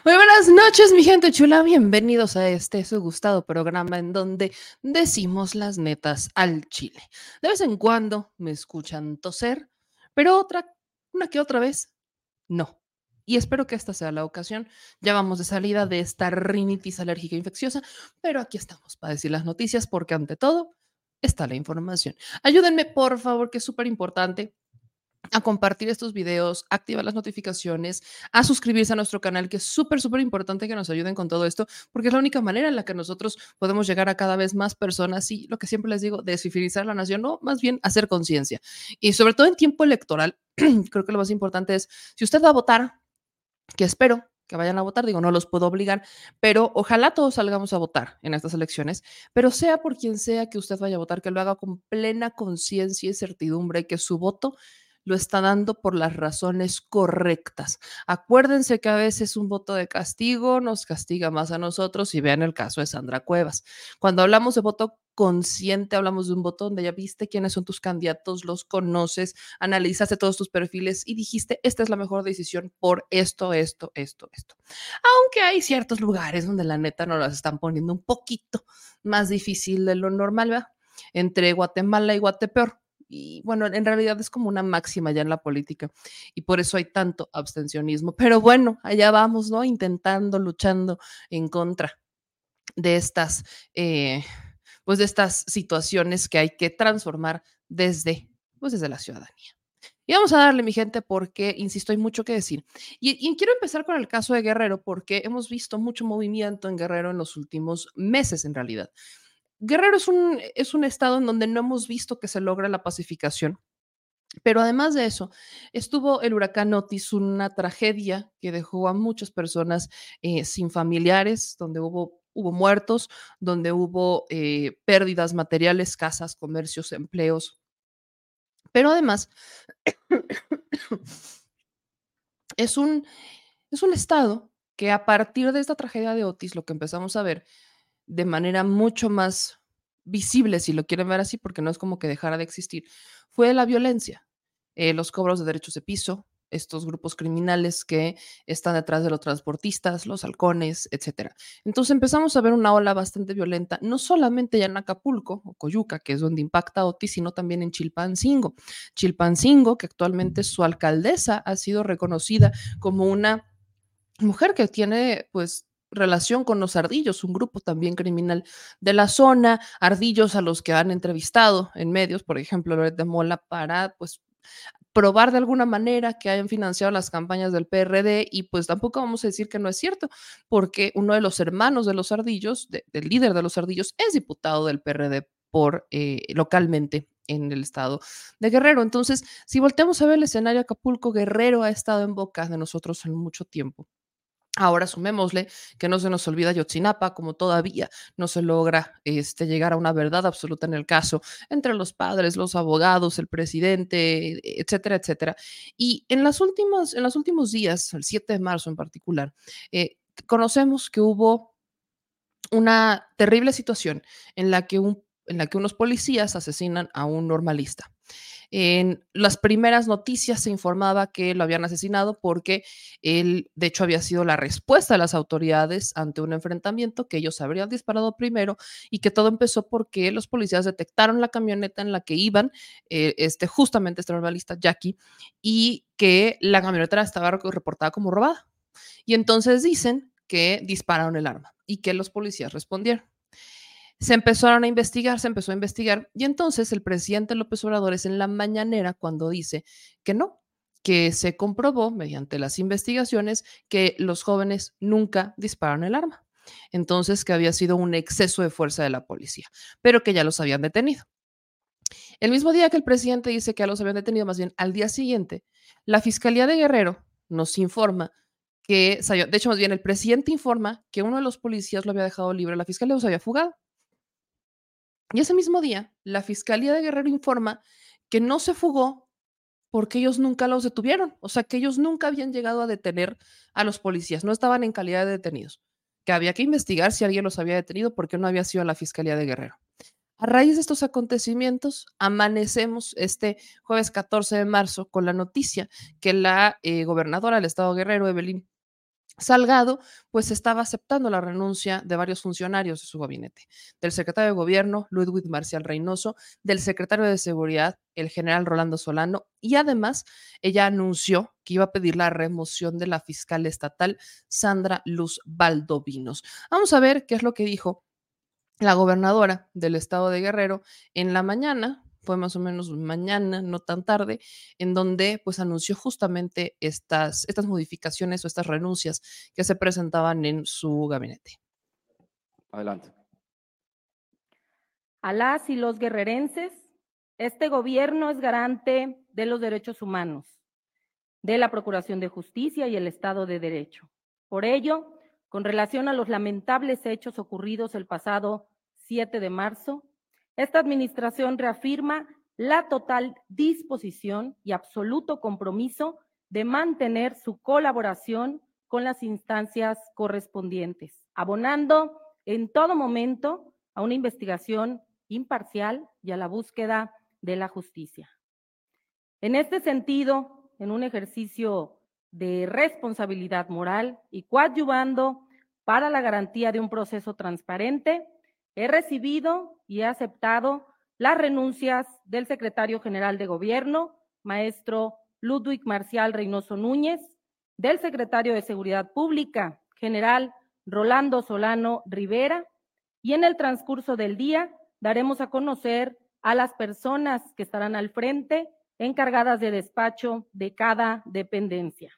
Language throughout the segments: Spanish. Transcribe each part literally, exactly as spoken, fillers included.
Muy buenas noches, mi gente chula. Bienvenidos a este su gustado programa en donde decimos las netas al chile. De vez en cuando me escuchan toser, pero otra, una que otra vez, no. Y espero que esta sea la ocasión. Ya vamos de salida de esta rinitis alérgica infecciosa, pero aquí estamos para decir las noticias porque ante todo está la información. Ayúdenme, por favor, que es súper importante a compartir estos videos, a activar las notificaciones, a suscribirse a nuestro canal, que es súper, súper importante que nos ayuden con todo esto, porque es la única manera en la que nosotros podemos llegar a cada vez más personas y lo que siempre les digo, descivilizar la nación, no, más bien hacer conciencia. Y sobre todo en tiempo electoral, creo que lo más importante es, si usted va a votar, que espero que vayan a votar, digo, no los puedo obligar, pero ojalá todos salgamos a votar en estas elecciones, pero sea por quien sea que usted vaya a votar, que lo haga con plena conciencia y certidumbre, que su voto lo está dando por las razones correctas. Acuérdense que a veces un voto de castigo nos castiga más a nosotros y vean el caso de Sandra Cuevas. Cuando hablamos de voto consciente, hablamos de un voto donde ya viste quiénes son tus candidatos, los conoces, analizaste todos tus perfiles y dijiste, esta es la mejor decisión por esto, esto, esto, esto. Aunque hay ciertos lugares donde la neta nos las están poniendo un poquito más difícil de lo normal, ¿verdad? Entre Guatemala y Guatepeor. Y bueno, en realidad es como una máxima ya en la política y por eso hay tanto abstencionismo. Pero bueno, allá vamos, ¿no? Intentando, luchando en contra de estas, eh, pues de estas situaciones que hay que transformar desde, pues desde la ciudadanía. Y vamos a darle, mi gente, porque, insisto, hay mucho que decir. Y, y quiero empezar con el caso de Guerrero, porque hemos visto mucho movimiento en Guerrero en los últimos meses, en realidad. Guerrero es un, es un estado en donde no hemos visto que se logra la pacificación, pero además de eso, estuvo el huracán Otis, una tragedia que dejó a muchas personas eh, sin familiares, donde hubo, hubo muertos, donde hubo eh, pérdidas materiales, casas, comercios, empleos. Pero además, es un, es un estado que a partir de esta tragedia de Otis, lo que empezamos a ver de manera mucho más visible, si lo quieren ver así, porque no es como que dejara de existir, fue la violencia, eh, los cobros de derechos de piso, estos grupos criminales que están detrás de los transportistas, los halcones, etcétera. Entonces empezamos a ver una ola bastante violenta, no solamente ya en Acapulco o Coyuca, que es donde impacta Otis, sino también en Chilpancingo. Chilpancingo, que actualmente su alcaldesa ha sido reconocida como una mujer que tiene, pues, relación con los ardillos, un grupo también criminal de la zona, ardillos a los que han entrevistado en medios, por ejemplo, Loret de Mola, para, pues, probar de alguna manera que hayan financiado las campañas del P R D y pues tampoco vamos a decir que no es cierto, porque uno de los hermanos de los ardillos, de, del líder de los ardillos, es diputado del P R D por eh, localmente en el estado de Guerrero. Entonces, si volteamos a ver el escenario, Acapulco, Guerrero ha estado en boca de nosotros en mucho tiempo. Ahora sumémosle que no se nos olvida Yotzinapa, como todavía no se logra este, llegar a una verdad absoluta en el caso entre los padres, los abogados, el presidente, etcétera, etcétera. Y en, las últimas, en los últimos días, el siete de marzo en particular, eh, conocemos que hubo una terrible situación en la que, un, en la que unos policías asesinan a un normalista. En las primeras noticias se informaba que lo habían asesinado porque él, de hecho, había sido la respuesta de las autoridades ante un enfrentamiento, que ellos habrían disparado primero y que todo empezó porque los policías detectaron la camioneta en la que iban, eh, este, justamente este normalista Jackie, y que la camioneta estaba reportada como robada. Y entonces dicen que dispararon el arma y que los policías respondieron. Se empezaron a investigar, se empezó a investigar y entonces el presidente López Obrador es en la mañanera cuando dice que no, que se comprobó mediante las investigaciones que los jóvenes nunca dispararon el arma. Entonces que había sido un exceso de fuerza de la policía, pero que ya los habían detenido. El mismo día que el presidente dice que ya los habían detenido, más bien al día siguiente, la Fiscalía de Guerrero nos informa que, de hecho, más bien el presidente informa que uno de los policías lo había dejado libre, la Fiscalía los había fugado. Y ese mismo día, la Fiscalía de Guerrero informa que no se fugó porque ellos nunca los detuvieron, o sea, que ellos nunca habían llegado a detener a los policías, no estaban en calidad de detenidos, que había que investigar si alguien los había detenido porque no había sido la Fiscalía de Guerrero. A raíz de estos acontecimientos, amanecemos este jueves catorce de marzo con la noticia que la eh, gobernadora del estado Guerrero, Evelyn Salgado, pues estaba aceptando la renuncia de varios funcionarios de su gabinete, del secretario de Gobierno, Ludwig Marcial Reynoso, del secretario de Seguridad, el general Rolando Solano, y además ella anunció que iba a pedir la remoción de la fiscal estatal, Sandra Luz Valdovinos. Vamos a ver qué es lo que dijo la gobernadora del estado de Guerrero en la mañana, fue más o menos mañana, no tan tarde, en donde pues anunció justamente estas, estas modificaciones o estas renuncias que se presentaban en su gabinete. Adelante. A las y los guerrerenses, este gobierno es garante de los derechos humanos, de la Procuración de Justicia y el Estado de Derecho. Por ello, con relación a los lamentables hechos ocurridos el pasado siete de marzo, esta administración reafirma la total disposición y absoluto compromiso de mantener su colaboración con las instancias correspondientes, abonando en todo momento a una investigación imparcial y a la búsqueda de la justicia. En este sentido, en un ejercicio de responsabilidad moral y coadyuvando para la garantía de un proceso transparente, he recibido y he aceptado las renuncias del secretario general de Gobierno, maestro Ludwig Marcial Reynoso Núñez, del secretario de Seguridad Pública, general Rolando Solano Rivera, y en el transcurso del día daremos a conocer a las personas que estarán al frente encargadas de despacho de cada dependencia.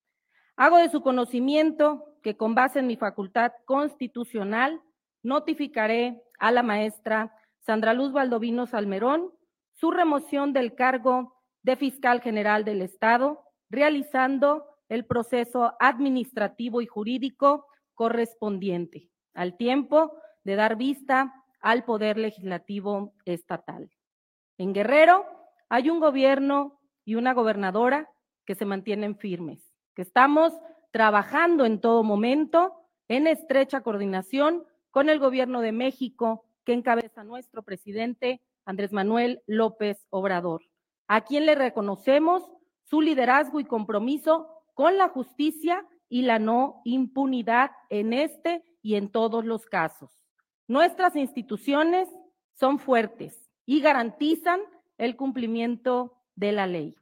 Hago de su conocimiento que con base en mi facultad constitucional notificaré a la maestra Sandra Luz Valdovinos Salmerón su remoción del cargo de fiscal general del Estado, realizando el proceso administrativo y jurídico correspondiente, al tiempo de dar vista al Poder Legislativo Estatal. En Guerrero hay un gobierno y una gobernadora que se mantienen firmes, que estamos trabajando en todo momento en estrecha coordinación con el gobierno de México que encabeza nuestro presidente Andrés Manuel López Obrador, a quien le reconocemos su liderazgo y compromiso con la justicia y la no impunidad en este y en todos los casos. Nuestras instituciones son fuertes y garantizan el cumplimiento de la ley.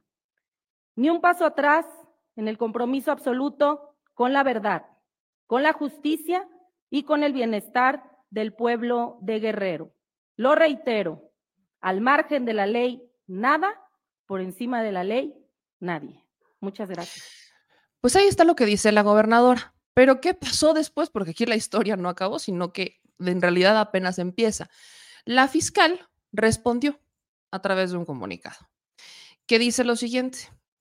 Ni un paso atrás en el compromiso absoluto con la verdad, con la justicia y con el bienestar del pueblo de Guerrero. Lo reitero, al margen de la ley, nada, por encima de la ley, nadie. Muchas gracias. Pues ahí está lo que dice la gobernadora. Pero ¿qué pasó después? Porque aquí la historia no acabó, sino que en realidad apenas empieza. La fiscal respondió a través de un comunicado que dice lo siguiente.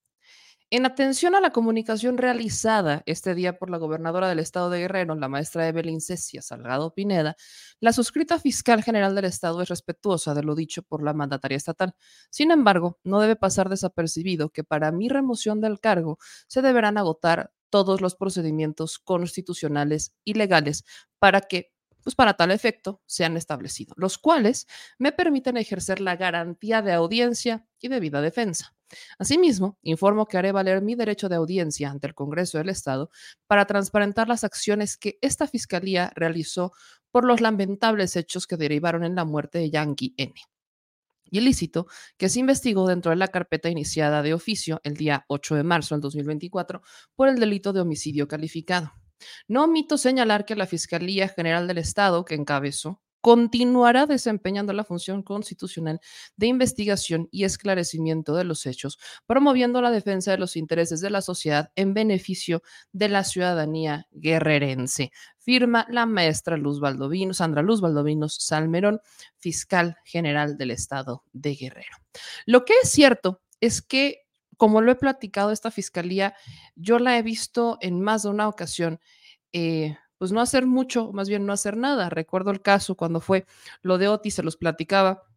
En atención a la comunicación realizada este día por la gobernadora del estado de Guerrero, la maestra Evelyn Cecia Salgado Pineda, la suscrita fiscal general del estado es respetuosa de lo dicho por la mandataria estatal. Sin embargo, no debe pasar desapercibido que para mi remoción del cargo se deberán agotar todos los procedimientos constitucionales y legales para que, pues para tal efecto, sean establecidos, los cuales me permiten ejercer la garantía de audiencia y debida defensa. Asimismo, informo que haré valer mi derecho de audiencia ante el Congreso del Estado para transparentar las acciones que esta Fiscalía realizó por los lamentables hechos que derivaron en la muerte de Yankee N. Y ilícito que se investigó dentro de la carpeta iniciada de oficio el día ocho de marzo del dos mil veinticuatro por el delito de homicidio calificado. No omito señalar que la Fiscalía General del Estado, que encabezó, continuará desempeñando la función constitucional de investigación y esclarecimiento de los hechos, promoviendo la defensa de los intereses de la sociedad en beneficio de la ciudadanía guerrerense. Firma la maestra Luz Valdovinos, Sandra Luz Valdovinos Salmerón, fiscal general del estado de Guerrero. Lo que es cierto es que, como lo he platicado, esta fiscalía, yo la he visto en más de una ocasión, eh, pues no hacer mucho, más bien no hacer nada. Recuerdo el caso cuando fue lo de Otis, se los platicaba,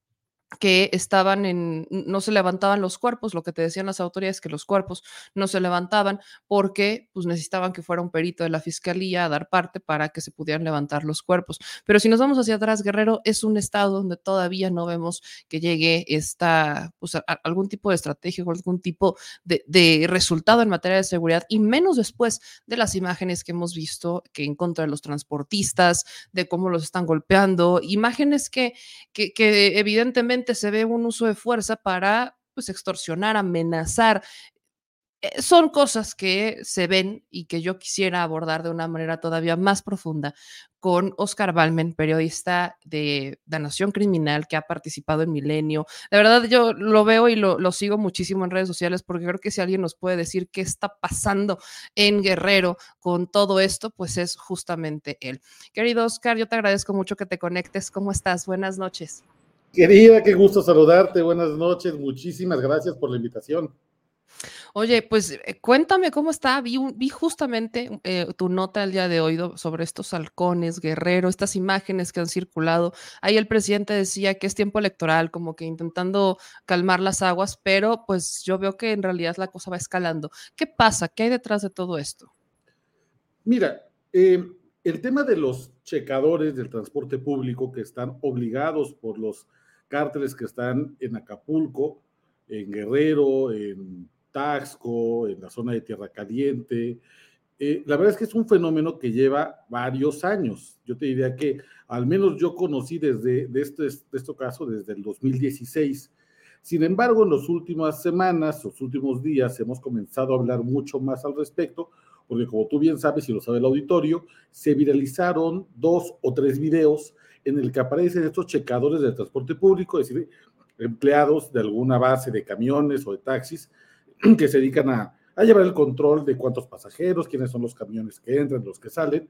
que estaban en, no se levantaban los cuerpos, lo que te decían las autoridades, que los cuerpos no se levantaban porque pues, necesitaban que fuera un perito de la fiscalía a dar parte para que se pudieran levantar los cuerpos. Pero si nos vamos hacia atrás, Guerrero es un estado donde todavía no vemos que llegue esta, pues, a, a algún tipo de estrategia o algún tipo de, de resultado en materia de seguridad, y menos después de las imágenes que hemos visto que en contra de los transportistas, de cómo los están golpeando, imágenes que, que, que evidentemente se ve un uso de fuerza para pues extorsionar, amenazar. Eh, son cosas que se ven y que yo quisiera abordar de una manera todavía más profunda con Oscar Balmen, periodista de La Nación Criminal, que ha participado en Milenio. De verdad, yo lo veo y lo, lo sigo muchísimo en redes sociales, porque creo que si alguien nos puede decir qué está pasando en Guerrero con todo esto, pues es justamente él. Querido Oscar, yo te agradezco mucho que te conectes. ¿Cómo estás? Buenas noches. Querida, qué gusto saludarte. Buenas noches. Muchísimas gracias por la invitación. Oye, pues eh, cuéntame cómo está. Vi, un- vi justamente eh, tu nota el día de hoy do- sobre estos halcones, Guerrero, estas imágenes que han circulado. Ahí el presidente decía que es tiempo electoral, como que intentando calmar las aguas, pero pues yo veo que en realidad la cosa va escalando. ¿Qué pasa? ¿Qué hay detrás de todo esto? Mira, eh, el tema de los checadores del transporte público que están obligados por los cárteles que están en Acapulco, en Guerrero, en Taxco, en la zona de Tierra Caliente, eh, la verdad es que es un fenómeno que lleva varios años. Yo te diría que al menos yo conocí desde de este, de este caso desde el dos mil dieciséis. Sin embargo, en las últimas semanas, los últimos días, hemos comenzado a hablar mucho más al respecto, porque como tú bien sabes y lo sabe el auditorio, se viralizaron dos o tres videos en el que aparecen estos checadores del transporte público, es decir, empleados de alguna base de camiones o de taxis que se dedican a, a llevar el control de cuántos pasajeros, quiénes son los camiones que entran, los que salen,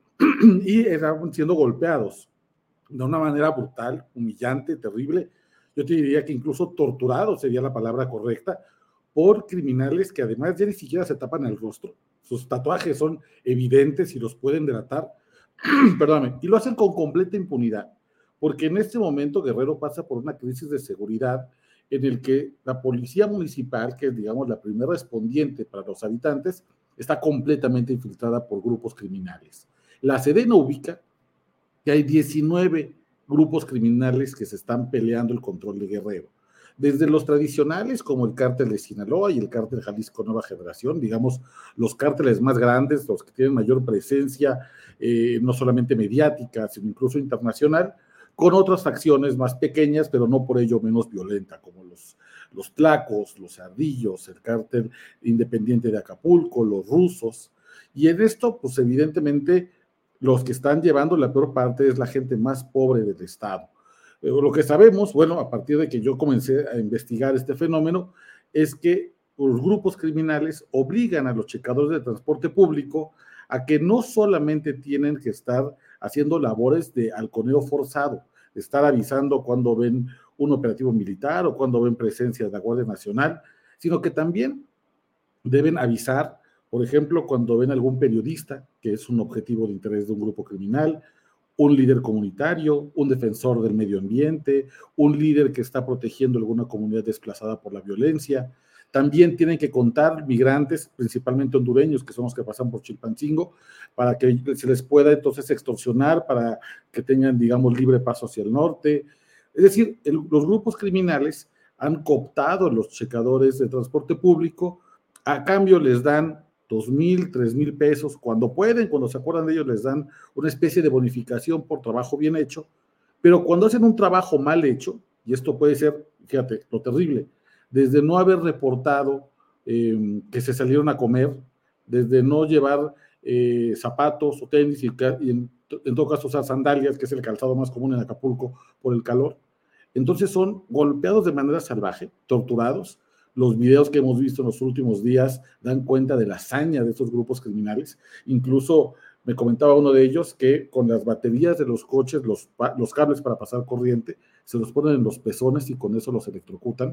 y estaban siendo golpeados de una manera brutal, humillante, terrible. Yo te diría que incluso torturado sería la palabra correcta, por criminales que además ya ni siquiera se tapan el rostro. Sus tatuajes son evidentes y los pueden delatar. Perdóname, y lo hacen con completa impunidad, porque en este momento Guerrero pasa por una crisis de seguridad en el que la policía municipal, que es, digamos, la primera respondiente para los habitantes, está completamente infiltrada por grupos criminales. La Sedena ubica que hay diecinueve grupos criminales que se están peleando el control de Guerrero. Desde los tradicionales, como el cártel de Sinaloa y el cártel Jalisco Nueva Generación, digamos, los cárteles más grandes, los que tienen mayor presencia, eh, no solamente mediática, sino incluso internacional, con otras facciones más pequeñas, pero no por ello menos violenta, como los, los Tlacos, los Ardillos, el cártel independiente de Acapulco, los rusos. Y en esto, pues evidentemente, los que están llevando la peor parte es la gente más pobre del Estado. Eh, lo que sabemos, bueno, a partir de que yo comencé a investigar este fenómeno, es que los grupos criminales obligan a los checadores de transporte público a que no solamente tienen que estar haciendo labores de halconeo forzado, de estar avisando cuando ven un operativo militar o cuando ven presencia de la Guardia Nacional, sino que también deben avisar, por ejemplo, cuando ven algún periodista que es un objetivo de interés de un grupo criminal, un líder comunitario, un defensor del medio ambiente, un líder que está protegiendo alguna comunidad desplazada por la violencia. También tienen que contar migrantes, principalmente hondureños, que son los que pasan por Chilpancingo, para que se les pueda entonces extorsionar, para que tengan, digamos, libre paso hacia el norte. Es decir, el, los grupos criminales han cooptado los checadores de transporte público, a cambio les dan dos mil, tres mil pesos, cuando pueden, cuando se acuerdan de ellos, les dan una especie de bonificación por trabajo bien hecho, pero cuando hacen un trabajo mal hecho, y esto puede ser, fíjate, lo terrible, desde no haber reportado eh, que se salieron a comer, desde no llevar eh, zapatos o tenis, y, y en, en todo caso usar sandalias, que es el calzado más común en Acapulco por el calor, entonces son golpeados de manera salvaje, torturados. Los videos que hemos visto en los últimos días dan cuenta de la hazaña de estos grupos criminales. Incluso me comentaba uno de ellos que con las baterías de los coches, los, los cables para pasar corriente, se los ponen en los pezones y con eso los electrocutan.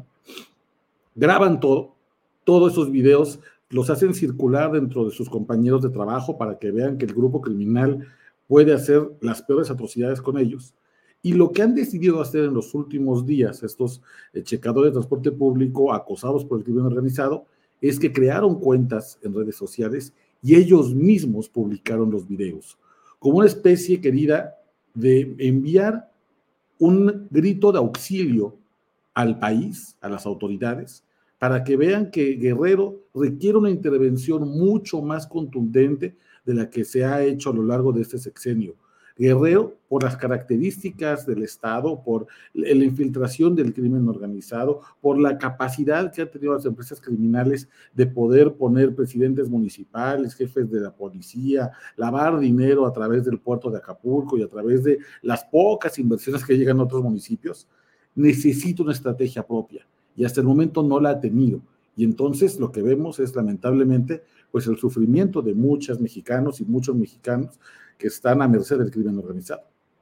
Graban todo, todos esos videos los hacen circular dentro de sus compañeros de trabajo para que vean que el grupo criminal puede hacer las peores atrocidades con ellos. Y lo que han decidido hacer en los últimos días estos eh, checadores de transporte público acosados por el crimen organizado es que crearon cuentas en redes sociales y ellos mismos publicaron los videos, como una especie, querida, de enviar un grito de auxilio al país, a las autoridades, para que vean que Guerrero requiere una intervención mucho más contundente de la que se ha hecho a lo largo de este sexenio. Guerrero, por las características del Estado, por la infiltración del crimen organizado, por la capacidad que han tenido las empresas criminales de poder poner presidentes municipales, jefes de la policía, lavar dinero a través del puerto de Acapulco y a través de las pocas inversiones que llegan a otros municipios, necesita una estrategia propia y hasta el momento no la ha tenido. Y entonces lo que vemos es lamentablemente pues el sufrimiento de muchos mexicanos y muchos mexicanos que están a merced del crimen organizado.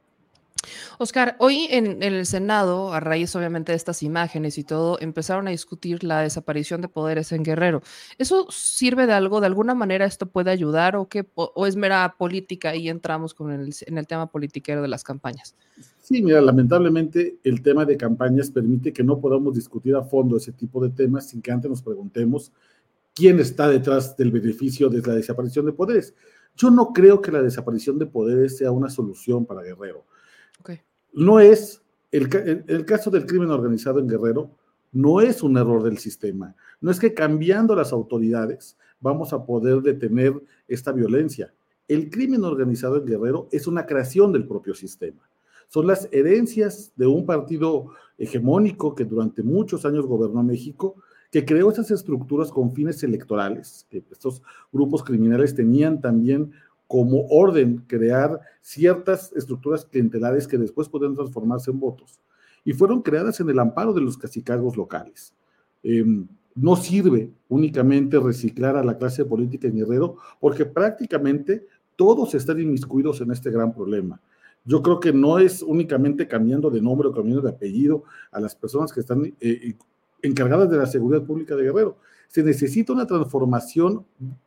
Oscar, hoy en, en el Senado, a raíz obviamente de estas imágenes y todo, empezaron a discutir la desaparición de poderes en Guerrero. ¿Eso sirve de algo? ¿De alguna manera esto puede ayudar o, qué, o, o es mera política y entramos con el, en el tema politiquero de las campañas? Sí, mira, lamentablemente el tema de campañas permite que no podamos discutir a fondo ese tipo de temas sin que antes nos preguntemos quién está detrás del beneficio de la desaparición de poderes. Yo no creo que la desaparición de poderes sea una solución para Guerrero. Okay. No es, el, el, el caso del crimen organizado en Guerrero no es un error del sistema. No es que cambiando las autoridades vamos a poder detener esta violencia. El crimen organizado en Guerrero es una creación del propio sistema. Son las herencias de un partido hegemónico que durante muchos años gobernó México, que creó esas estructuras con fines electorales, que estos grupos criminales tenían también como orden crear ciertas estructuras clientelares que después pueden transformarse en votos. Y fueron creadas en el amparo de los cacicazgos locales. Eh, no sirve únicamente reciclar a la clase política en Guerrero, porque prácticamente todos están inmiscuidos en este gran problema. Yo creo que no es únicamente cambiando de nombre o cambiando de apellido a las personas que están eh, encargadas de la seguridad pública de Guerrero. Se necesita una transformación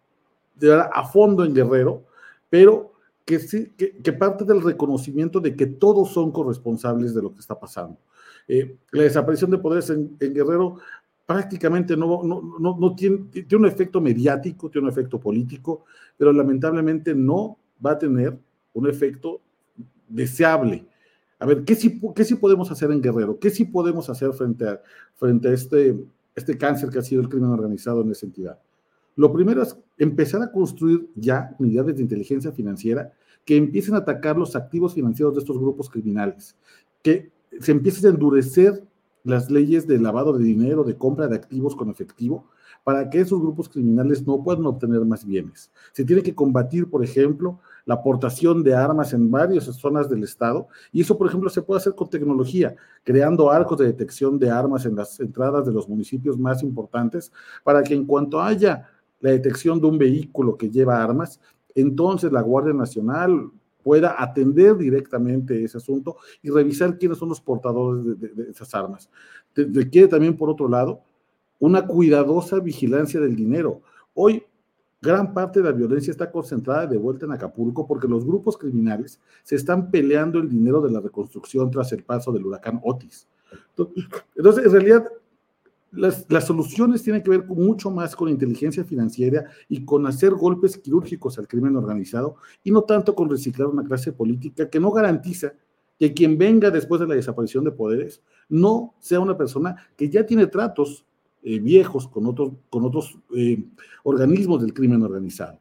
de, a fondo en Guerrero, pero que, sí, que, que parte del reconocimiento de que todos son corresponsables de lo que está pasando. Eh, la desaparición de poderes en, en Guerrero prácticamente no, no, no, no tiene, tiene un efecto mediático, tiene un efecto político, pero lamentablemente no va a tener un efecto deseable. A ver, ¿qué sí, qué sí podemos hacer en Guerrero? ¿Qué sí podemos hacer frente a, frente a este, este cáncer que ha sido el crimen organizado en esa entidad? Lo primero es empezar a construir ya unidades de inteligencia financiera que empiecen a atacar los activos financieros de estos grupos criminales, que se empiecen a endurecer las leyes de lavado de dinero, de compra de activos con efectivo, para que esos grupos criminales no puedan obtener más bienes. Se tiene que combatir, por ejemplo, la aportación de armas en varias zonas del estado, y eso, por ejemplo, se puede hacer con tecnología, creando arcos de detección de armas en las entradas de los municipios más importantes, para que en cuanto haya la detección de un vehículo que lleva armas, entonces la Guardia Nacional pueda atender directamente ese asunto y revisar quiénes son los portadores de, de, de esas armas. Requiere también, por otro lado, una cuidadosa vigilancia del dinero. Hoy, gran parte de la violencia está concentrada de vuelta en Acapulco porque los grupos criminales se están peleando el dinero de la reconstrucción tras el paso del huracán Otis. Entonces, en realidad, Las, las soluciones tienen que ver con, mucho más con inteligencia financiera y con hacer golpes quirúrgicos al crimen organizado y no tanto con reciclar una clase política que no garantiza que quien venga después de la desaparición de poderes no sea una persona que ya tiene tratos eh, viejos con otros, con otros eh, organismos del crimen organizado.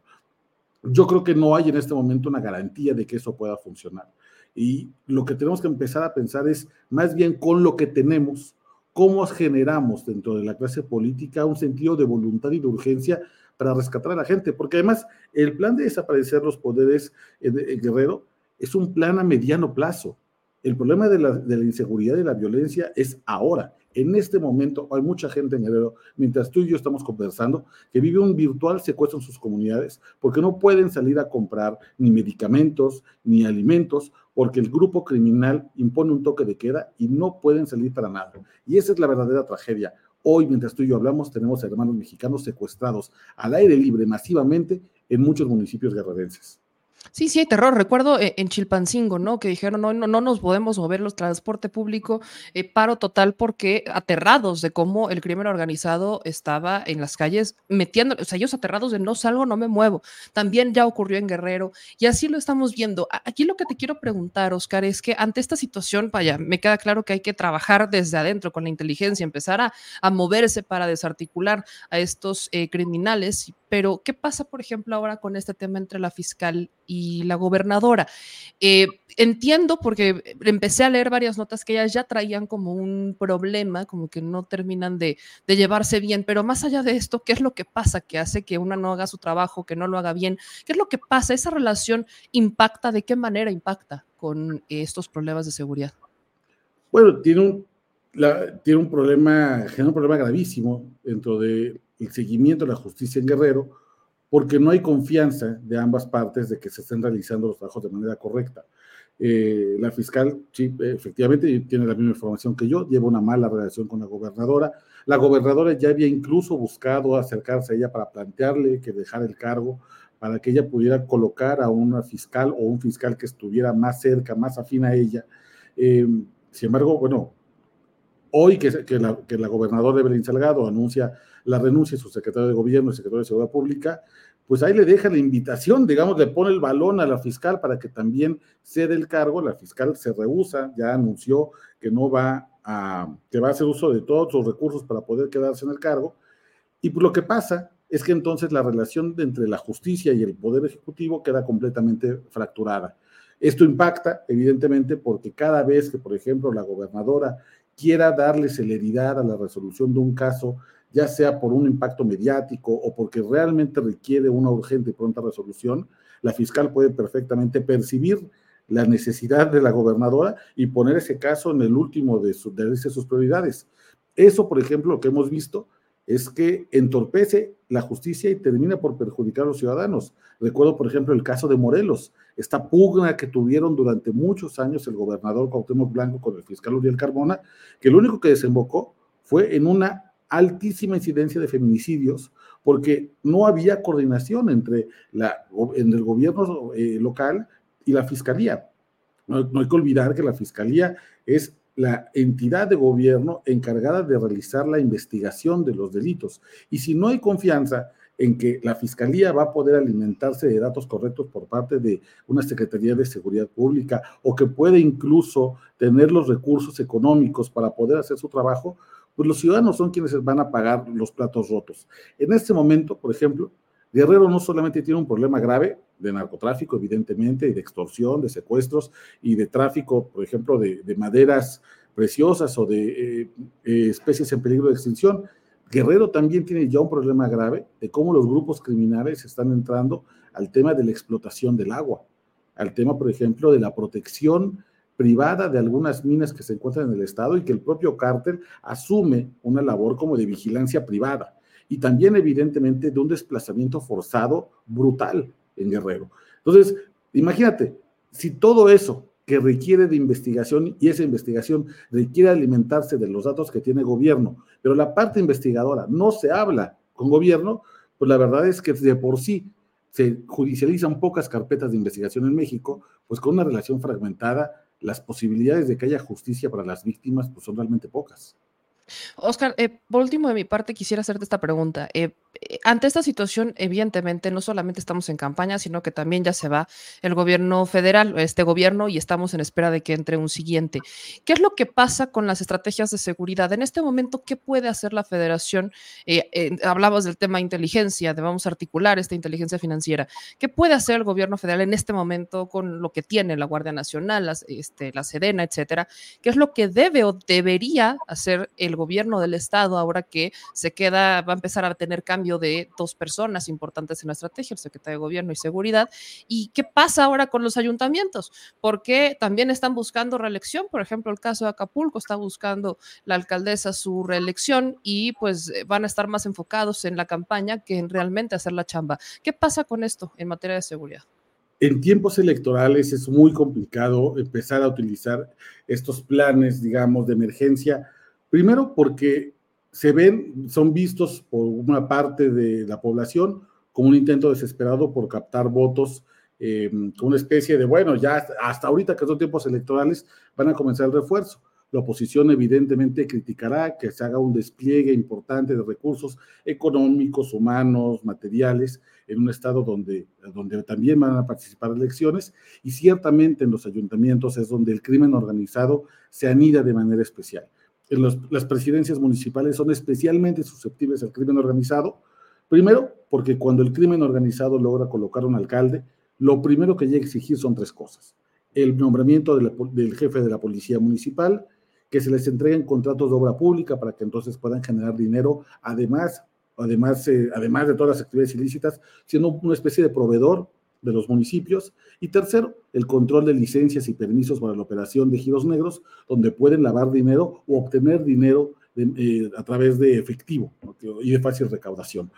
Yo creo que no hay en este momento una garantía de que eso pueda funcionar. Y lo que tenemos que empezar a pensar es más bien con lo que tenemos, cómo generamos dentro de la clase política un sentido de voluntad y de urgencia para rescatar a la gente, porque además el plan de desaparecer los poderes en, en Guerrero es un plan a mediano plazo. El problema de la, de la inseguridad y la violencia es ahora. En este momento hay mucha gente en Guerrero, mientras tú y yo estamos conversando, que vive un virtual secuestro en sus comunidades porque no pueden salir a comprar ni medicamentos ni alimentos porque el grupo criminal impone un toque de queda y no pueden salir para nada. Y esa es la verdadera tragedia. Hoy, mientras tú y yo hablamos, tenemos hermanos mexicanos secuestrados al aire libre masivamente en muchos municipios guerrerenses. Sí, sí hay terror. Recuerdo eh, en Chilpancingo, ¿no? Que dijeron, no, no, no nos podemos mover los transporte público, eh, paro total, porque aterrados de cómo el crimen organizado estaba en las calles metiendo, o sea, ellos aterrados de no salgo, no me muevo. También ya ocurrió en Guerrero y así lo estamos viendo. A- Aquí lo que te quiero preguntar, Oscar, es que ante esta situación, vaya, me queda claro que hay que trabajar desde adentro con la inteligencia, empezar a, a moverse para desarticular a estos eh, criminales, pero ¿qué pasa, por ejemplo, ahora con este tema entre la fiscal y la gobernadora? Eh, entiendo porque empecé a leer varias notas que ellas ya traían como un problema, como que no terminan de, de llevarse bien, pero más allá de esto, ¿qué es lo que pasa que hace que una no haga su trabajo, que no lo haga bien? ¿Qué es lo que pasa? ¿Esa relación impacta? ¿De qué manera impacta con eh, estos problemas de seguridad? Bueno, tiene un, la, tiene un problema, genera un problema gravísimo dentro del seguimiento de la justicia en Guerrero, porque no hay confianza de ambas partes de que se estén realizando los trabajos de manera correcta. Eh, la fiscal, sí, efectivamente, tiene la misma información que yo, lleva una mala relación con la gobernadora. La gobernadora ya había incluso buscado acercarse a ella para plantearle que dejara el cargo, para que ella pudiera colocar a una fiscal o un fiscal que estuviera más cerca, más afín a ella. Eh, sin embargo, bueno, hoy que, que, la, que la gobernadora Evelyn Salgado anuncia la renuncia de su secretario de gobierno y secretario de Seguridad Pública, pues ahí le deja la invitación, digamos, le pone el balón a la fiscal para que también ceda el cargo. La fiscal se rehúsa, ya anunció que no va a, que va a hacer uso de todos sus recursos para poder quedarse en el cargo. Y pues lo que pasa es que entonces la relación entre la justicia y el poder ejecutivo queda completamente fracturada. Esto impacta, evidentemente, porque cada vez que, por ejemplo, la gobernadora quiera darle celeridad a la resolución de un caso, ya sea por un impacto mediático o porque realmente requiere una urgente y pronta resolución, la fiscal puede perfectamente percibir la necesidad de la gobernadora y poner ese caso en el último de, su, de sus prioridades. Eso, por ejemplo, lo que hemos visto es que entorpece la justicia y termina por perjudicar a los ciudadanos. Recuerdo, por ejemplo, el caso de Morelos, esta pugna que tuvieron durante muchos años el gobernador Cuauhtémoc Blanco con el fiscal Uriel Carmona, que lo único que desembocó fue en una altísima incidencia de feminicidios, porque no había coordinación entre, la, entre el gobierno eh, local y la fiscalía. No, no hay que olvidar que la fiscalía es la entidad de gobierno encargada de realizar la investigación de los delitos. Y si no hay confianza en que la Fiscalía va a poder alimentarse de datos correctos por parte de una Secretaría de Seguridad Pública o que puede incluso tener los recursos económicos para poder hacer su trabajo, pues los ciudadanos son quienes van a pagar los platos rotos. En este momento, por ejemplo, Guerrero no solamente tiene un problema grave de narcotráfico, evidentemente, y de extorsión, de secuestros y de tráfico, por ejemplo, de, de maderas preciosas o de eh, eh, especies en peligro de extinción. Guerrero también tiene ya un problema grave de cómo los grupos criminales están entrando al tema de la explotación del agua, al tema, por ejemplo, de la protección privada de algunas minas que se encuentran en el estado y que el propio cártel asume una labor como de vigilancia privada y también evidentemente de un desplazamiento forzado brutal en Guerrero. Entonces, imagínate, si todo eso que requiere de investigación y esa investigación requiere alimentarse de los datos que tiene el gobierno, pero la parte investigadora no se habla con gobierno, pues la verdad es que de por sí se judicializan pocas carpetas de investigación en México, pues con una relación fragmentada, las posibilidades de que haya justicia para las víctimas pues son realmente pocas. Oscar, eh, por último de mi parte quisiera hacerte esta pregunta. Eh, eh, ante esta situación, evidentemente, no solamente estamos en campaña, sino que también ya se va el gobierno federal, este gobierno, y estamos en espera de que entre un siguiente. ¿Qué es lo que pasa con las estrategias de seguridad? En este momento, ¿qué puede hacer la federación? Eh, eh, hablabas del tema inteligencia, debemos articular esta inteligencia financiera. ¿Qué puede hacer el gobierno federal en este momento con lo que tiene la Guardia Nacional, las, este, la Sedena, etcétera? ¿Qué es lo que debe o debería hacer el gobierno del estado ahora que se queda, va a empezar a tener cambio de dos personas importantes en la estrategia, el secretario de Gobierno y Seguridad? ¿Y qué pasa ahora con los ayuntamientos? Porque también están buscando reelección, por ejemplo, el caso de Acapulco está buscando la alcaldesa su reelección y pues van a estar más enfocados en la campaña que en realmente hacer la chamba. ¿Qué pasa con esto en materia de seguridad? En tiempos electorales es muy complicado empezar a utilizar estos planes, digamos, de emergencia. Primero porque se ven, son vistos por una parte de la población como un intento desesperado por captar votos eh, con una especie de, bueno, ya hasta, hasta ahorita que son tiempos electorales, van a comenzar el refuerzo. La oposición evidentemente criticará que se haga un despliegue importante de recursos económicos, humanos, materiales, en un estado donde, donde también van a participar elecciones, y ciertamente en los ayuntamientos es donde el crimen organizado se anida de manera especial. En los, las presidencias municipales son especialmente susceptibles al crimen organizado, primero porque cuando el crimen organizado logra colocar un alcalde, lo primero que llega a exigir son tres cosas: el nombramiento de la, del jefe de la policía municipal, que se les entreguen contratos de obra pública para que entonces puedan generar dinero, además, además, eh, además de todas las actividades ilícitas, siendo una especie de proveedor de los municipios. Y tercero, el control de licencias y permisos para la operación de giros negros, donde pueden lavar dinero o obtener dinero de, eh, a través de efectivo, ¿no? Y de fácil recaudación.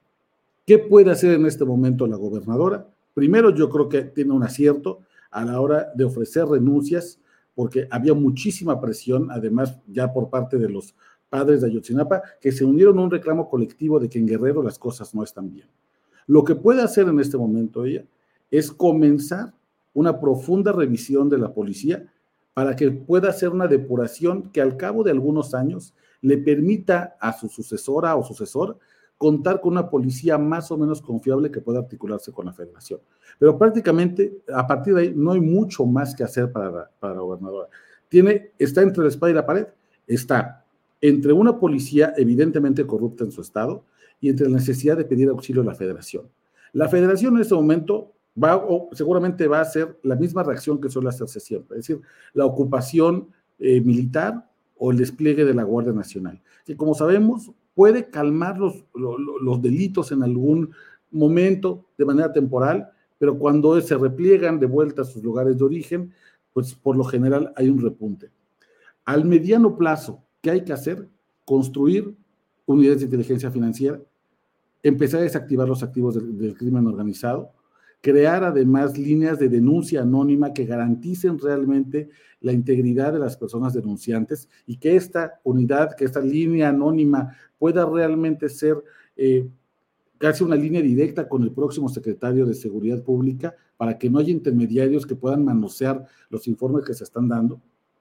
¿Qué puede hacer en este momento la gobernadora? Primero, yo creo que tiene un acierto a la hora de ofrecer renuncias, porque había muchísima presión, además ya por parte de los padres de Ayotzinapa, que se unieron a un reclamo colectivo de que en Guerrero las cosas no están bien. Lo que puede hacer en este momento ella es comenzar una profunda revisión de la policía para que pueda hacer una depuración que al cabo de algunos años le permita a su sucesora o sucesor contar con una policía más o menos confiable que pueda articularse con la federación. Pero prácticamente a partir de ahí no hay mucho más que hacer para la, para la gobernadora. Tiene, está entre la espada y la pared, está entre una policía evidentemente corrupta en su estado y entre la necesidad de pedir auxilio a la federación. La federación en este momento va, o seguramente va a hacer la misma reacción que suele hacerse siempre, es decir, la ocupación eh, militar o el despliegue de la Guardia Nacional, que como sabemos puede calmar los, los, los delitos en algún momento de manera temporal, pero cuando se repliegan de vuelta a sus lugares de origen, pues por lo general hay un repunte. Al mediano plazo, ¿qué hay que hacer? Construir unidades de inteligencia financiera, empezar a desactivar los activos del, del crimen organizado, crear además líneas de denuncia anónima que garanticen realmente la integridad de las personas denunciantes y que esta unidad, que esta línea anónima pueda realmente ser eh, casi una línea directa con el próximo secretario de Seguridad Pública para que no haya intermediarios que puedan manosear los informes que se están dando.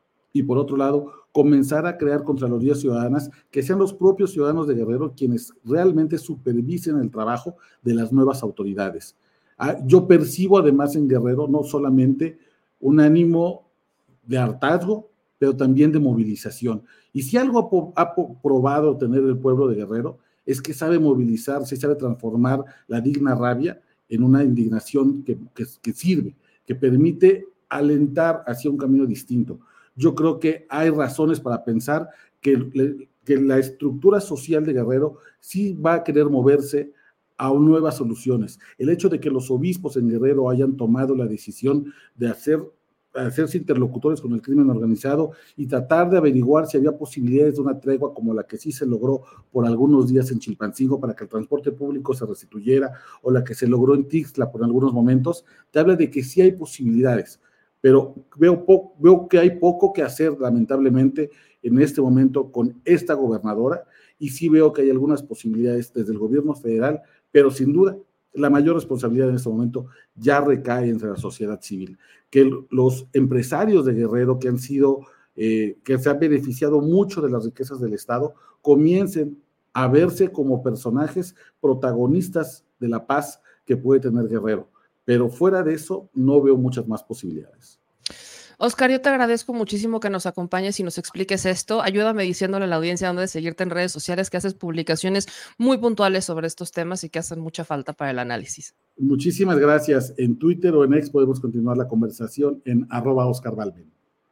Y por otro lado, comenzar a crear contralorías ciudadanas que sean los propios ciudadanos de Guerrero quienes realmente supervisen el trabajo de las nuevas autoridades. Ah, yo percibo además en Guerrero no solamente un ánimo de hartazgo, pero también de movilización. Y si algo ha, ha probado tener el pueblo de Guerrero, es que sabe movilizarse, sabe transformar la digna rabia en una indignación que, que, que sirve, que permite alentar hacia un camino distinto. Yo creo que hay razones para pensar que, que la estructura social de Guerrero sí va a querer moverse a nuevas soluciones. El hecho de que los obispos en Guerrero hayan tomado la decisión de hacer, hacerse interlocutores con el crimen organizado y tratar de averiguar si había posibilidades de una tregua como la que sí se logró por algunos días en Chilpancingo para que el transporte público se restituyera, o la que se logró en Tixla por algunos momentos, te habla de que sí hay posibilidades. Pero veo, po- veo que hay poco que hacer, lamentablemente, en este momento con esta gobernadora, y sí veo que hay algunas posibilidades desde el gobierno federal, pero sin duda la mayor responsabilidad en este momento ya recae entre la sociedad civil, que los empresarios de Guerrero que han sido, eh, que se han beneficiado mucho de las riquezas del Estado, comiencen a verse como personajes protagonistas de la paz que puede tener Guerrero. Pero fuera de eso, no veo muchas más posibilidades. Oscar, yo te agradezco muchísimo que nos acompañes y nos expliques esto. Ayúdame diciéndole a la audiencia dónde seguirte en redes sociales, que haces publicaciones muy puntuales sobre estos temas y que hacen mucha falta para el análisis. Muchísimas gracias. En Twitter o en X podemos continuar la conversación en arroba Oscar Balvin.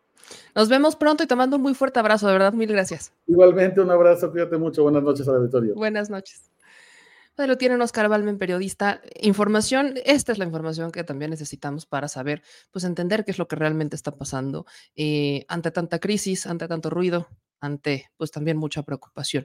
Nos vemos pronto y te mando un muy fuerte abrazo, de verdad, mil gracias. Igualmente, un abrazo, cuídate mucho. Buenas noches al auditorio. Buenas noches. Ahí lo tienen Oscar Balmen, periodista. Información, esta es la información que también necesitamos para saber, pues entender qué es lo que realmente está pasando eh, ante tanta crisis, ante tanto ruido, ante pues también mucha preocupación.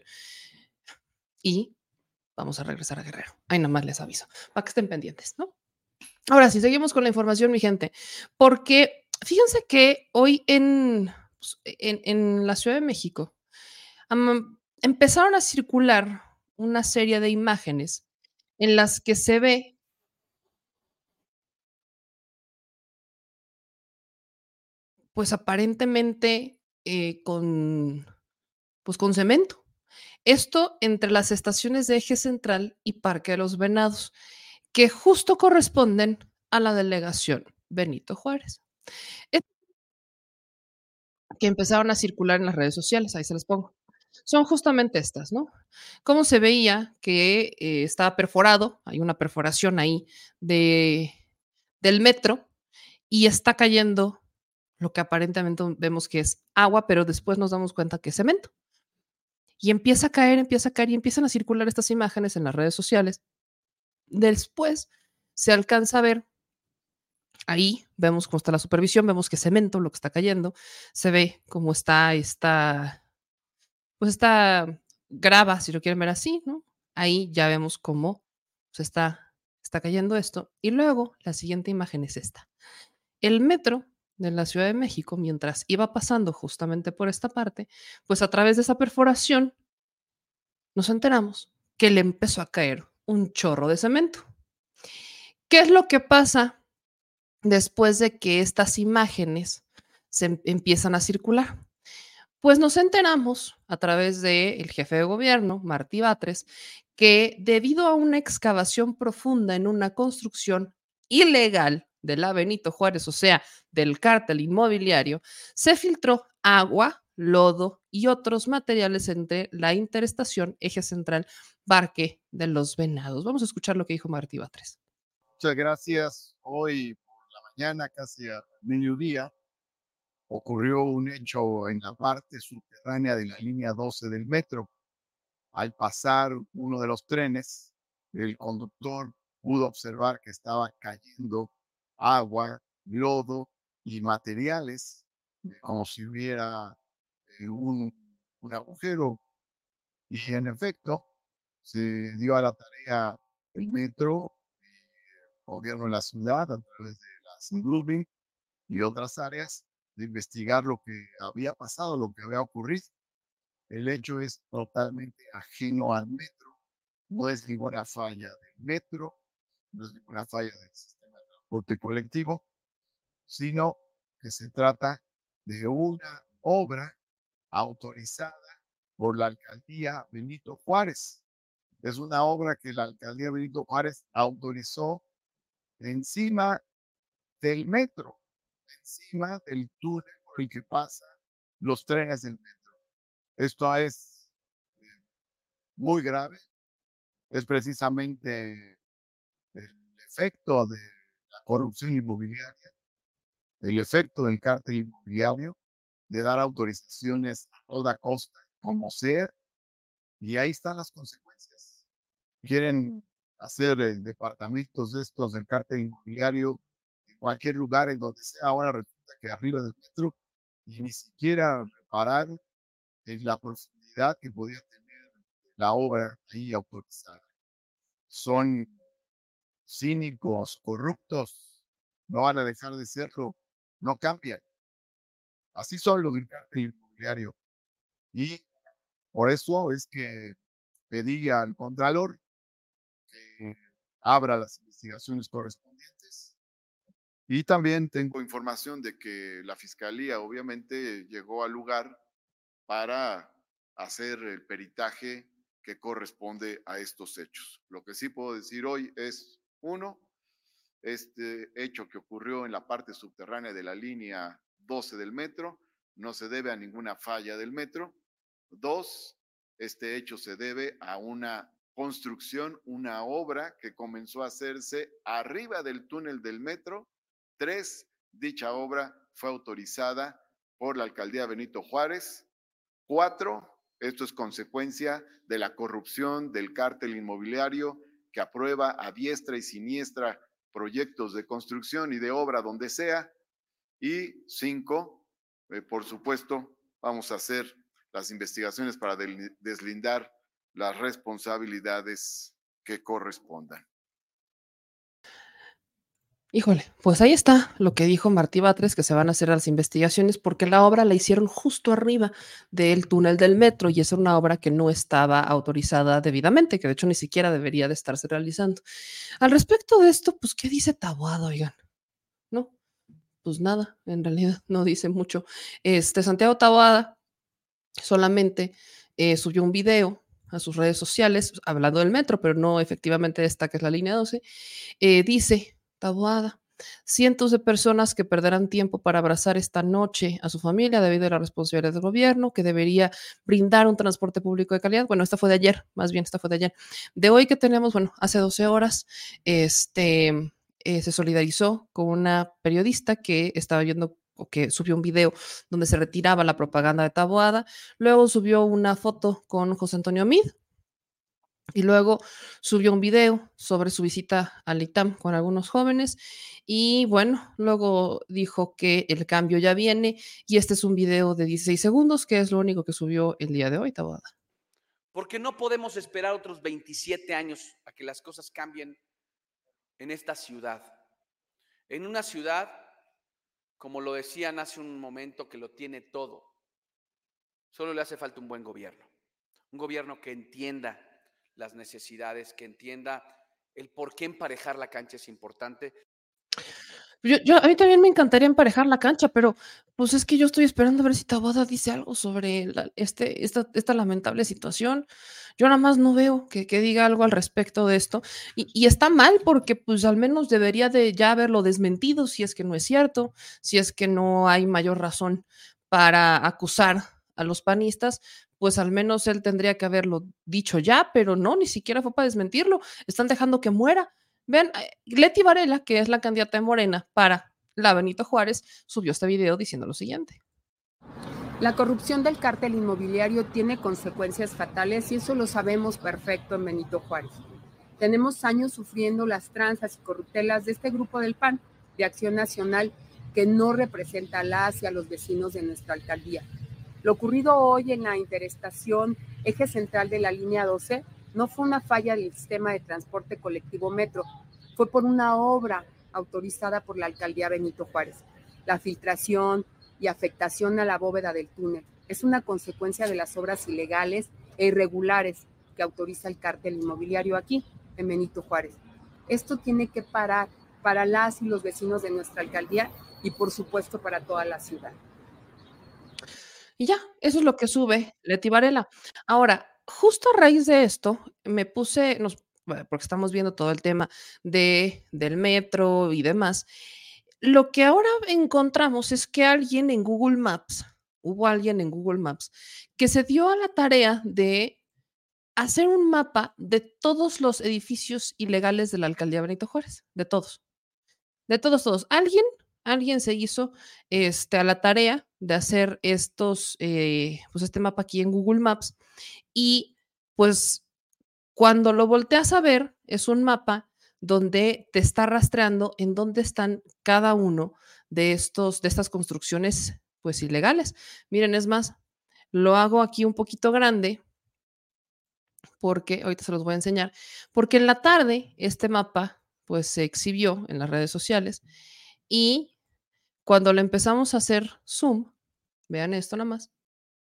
Y vamos a regresar a Guerrero. Ahí nada más les aviso, para que estén pendientes, ¿no? Ahora sí, seguimos con la información, mi gente, porque fíjense que hoy en, pues, en, en la Ciudad de México um, empezaron a circular una serie de imágenes en las que se ve pues aparentemente eh, con, pues con cemento. Esto entre las estaciones de Eje Central y Parque de los Venados, que justo corresponden a la delegación Benito Juárez. Es que empezaron a circular en las redes sociales, ahí se las pongo. Son justamente estas, ¿no? Cómo se veía que eh, estaba perforado, hay una perforación ahí de, del metro y está cayendo lo que aparentemente vemos que es agua, pero después nos damos cuenta que es cemento. Y empieza a caer, empieza a caer y empiezan a circular estas imágenes en las redes sociales. Después se alcanza a ver, ahí vemos cómo está la supervisión, vemos que es cemento lo que está cayendo, se ve cómo está esta, pues esta grava, si lo quieren ver así, ¿no? Ahí ya vemos cómo se está, está cayendo esto. Y luego la siguiente imagen es esta. El metro de la Ciudad de México, mientras iba pasando justamente por esta parte, pues a través de esa perforación nos enteramos que le empezó a caer un chorro de cemento. ¿Qué es lo que pasa después de que estas imágenes se em- empiezan a circular? Pues nos enteramos a través del jefe de gobierno, Martí Batres, que debido a una excavación profunda en una construcción ilegal de la Benito Juárez, o sea, del cártel inmobiliario, se filtró agua, lodo y otros materiales entre la interestación Eje Central Parque de los Venados. Vamos a escuchar lo que dijo Martí Batres. Muchas gracias. Hoy por la mañana, casi a mediodía, ocurrió un hecho en la parte subterránea de la línea doce del metro. Al pasar uno de los trenes, el conductor pudo observar que estaba cayendo agua, lodo y materiales, como si hubiera eh, un, un agujero. Y en efecto, se dio a la tarea el metro, el gobierno de la ciudad, a través de las Bluebeam y otras áreas, de investigar lo que había pasado, lo que había ocurrido. El hecho es totalmente ajeno al metro, no es ninguna falla del metro, no es ninguna falla del sistema de transporte colectivo, sino que se trata de una obra autorizada por la alcaldía Benito Juárez. Es una obra que la alcaldía Benito Juárez autorizó encima del metro, encima del túnel por el que pasan los trenes del metro. Esto es muy grave, es precisamente el efecto de la corrupción inmobiliaria, el efecto del cártel inmobiliario, de dar autorizaciones a toda costa, como sea, y ahí están las consecuencias. Quieren hacer eh, departamentos de estos del cártel inmobiliario en cualquier lugar en donde sea. Ahora resulta que arriba del metro y ni siquiera reparar en la profundidad que podía tener la obra ahí autorizada. Son cínicos, corruptos, no van a dejar de serlo, no cambian. Así son los del cártel inmobiliario. Y por eso es que pedí al Contralor que abra las investigaciones correspondientes. Y también tengo información de que la Fiscalía obviamente llegó al lugar para hacer el peritaje que corresponde a estos hechos. Lo que sí puedo decir hoy es, uno, este hecho que ocurrió en la parte subterránea de la línea doce del metro no se debe a ninguna falla del metro. Dos, este hecho se debe a una construcción, una obra que comenzó a hacerse arriba del túnel del metro. Tres, dicha obra fue autorizada por la alcaldía Benito Juárez. Cuatro, esto es consecuencia de la corrupción del cártel inmobiliario que aprueba a diestra y siniestra proyectos de construcción y de obra donde sea. Y cinco, eh, por supuesto, vamos a hacer las investigaciones para deslindar las responsabilidades que correspondan. Híjole, pues ahí está lo que dijo Martí Batres, que se van a hacer las investigaciones porque la obra la hicieron justo arriba del túnel del metro y es una obra que no estaba autorizada debidamente, que de hecho ni siquiera debería de estarse realizando. Al respecto de esto, pues, ¿qué dice Taboada, oigan? ¿No? pues nada, en realidad no dice mucho. Este, Santiago Taboada solamente eh, subió un video a sus redes sociales hablando del metro, pero no efectivamente de esta que es la línea doce. Eh, dice Taboada: cientos de personas que perderán tiempo para abrazar esta noche a su familia debido a la responsabilidad del gobierno, que debería brindar un transporte público de calidad. Bueno, esta fue de ayer, más bien, esta fue de ayer. De hoy que tenemos, bueno, hace doce horas, este, eh, se solidarizó con una periodista que estaba viendo o que subió un video donde se retiraba la propaganda de Taboada. Luego subió una foto con José Antonio Meade. Y luego subió un video sobre su visita al ITAM con algunos jóvenes. Y bueno, luego dijo que el cambio ya viene. Y este es un video de dieciséis segundos, que es lo único que subió el día de hoy, Taboada. Porque no podemos esperar otros veintisiete años a que las cosas cambien en esta ciudad. En una ciudad, como lo decían hace un momento, que lo tiene todo. Solo le hace falta un buen gobierno. Un gobierno que entienda las necesidades, que entienda el por qué emparejar la cancha es importante. Yo, yo, a mí también me encantaría emparejar la cancha, pero pues es que yo estoy esperando a ver si Taboada dice algo sobre la, este, esta, esta lamentable situación. Yo nada más no veo que, que diga algo al respecto de esto. Y, y está mal porque pues al menos debería de ya haberlo desmentido si es que no es cierto, si es que no hay mayor razón para acusar a los panistas, pues al menos él tendría que haberlo dicho ya, pero no, ni siquiera fue para desmentirlo. Están dejando que muera. Vean, Leti Varela, que es la candidata de Morena para la Benito Juárez, subió este video diciendo lo siguiente. La corrupción del cártel inmobiliario tiene consecuencias fatales y eso lo sabemos perfecto en Benito Juárez. Tenemos años sufriendo las tranzas y corruptelas de este grupo del P A N, de Acción Nacional, que no representa a las y a los vecinos de nuestra alcaldía. Lo ocurrido hoy en la interestación eje central de la línea doce no fue una falla del sistema de transporte colectivo Metro, fue por una obra autorizada por la alcaldía Benito Juárez. La filtración y afectación a la bóveda del túnel es una consecuencia de las obras ilegales e irregulares que autoriza el cártel inmobiliario aquí en Benito Juárez. Esto tiene que parar para las y los vecinos de nuestra alcaldía y por supuesto para toda la ciudad. Y ya, eso es lo que sube Leti Varela. Ahora, justo a raíz de esto, me puse, nos, porque estamos viendo todo el tema de, del metro y demás, lo que ahora encontramos es que alguien en Google Maps, hubo alguien en Google Maps, que se dio a la tarea de hacer un mapa de todos los edificios ilegales de la alcaldía Benito Juárez, de todos, de todos, todos. Alguien, alguien se hizo este, a la tarea de hacer estos, eh, pues este mapa aquí en Google Maps y pues cuando lo volteas a ver es un mapa donde te está rastreando en dónde están cada uno de estos, de estas construcciones pues ilegales. Miren, es más, lo hago aquí un poquito grande porque ahorita se los voy a enseñar, porque en la tarde este mapa pues se exhibió en las redes sociales y cuando le empezamos a hacer zoom, vean esto nada más,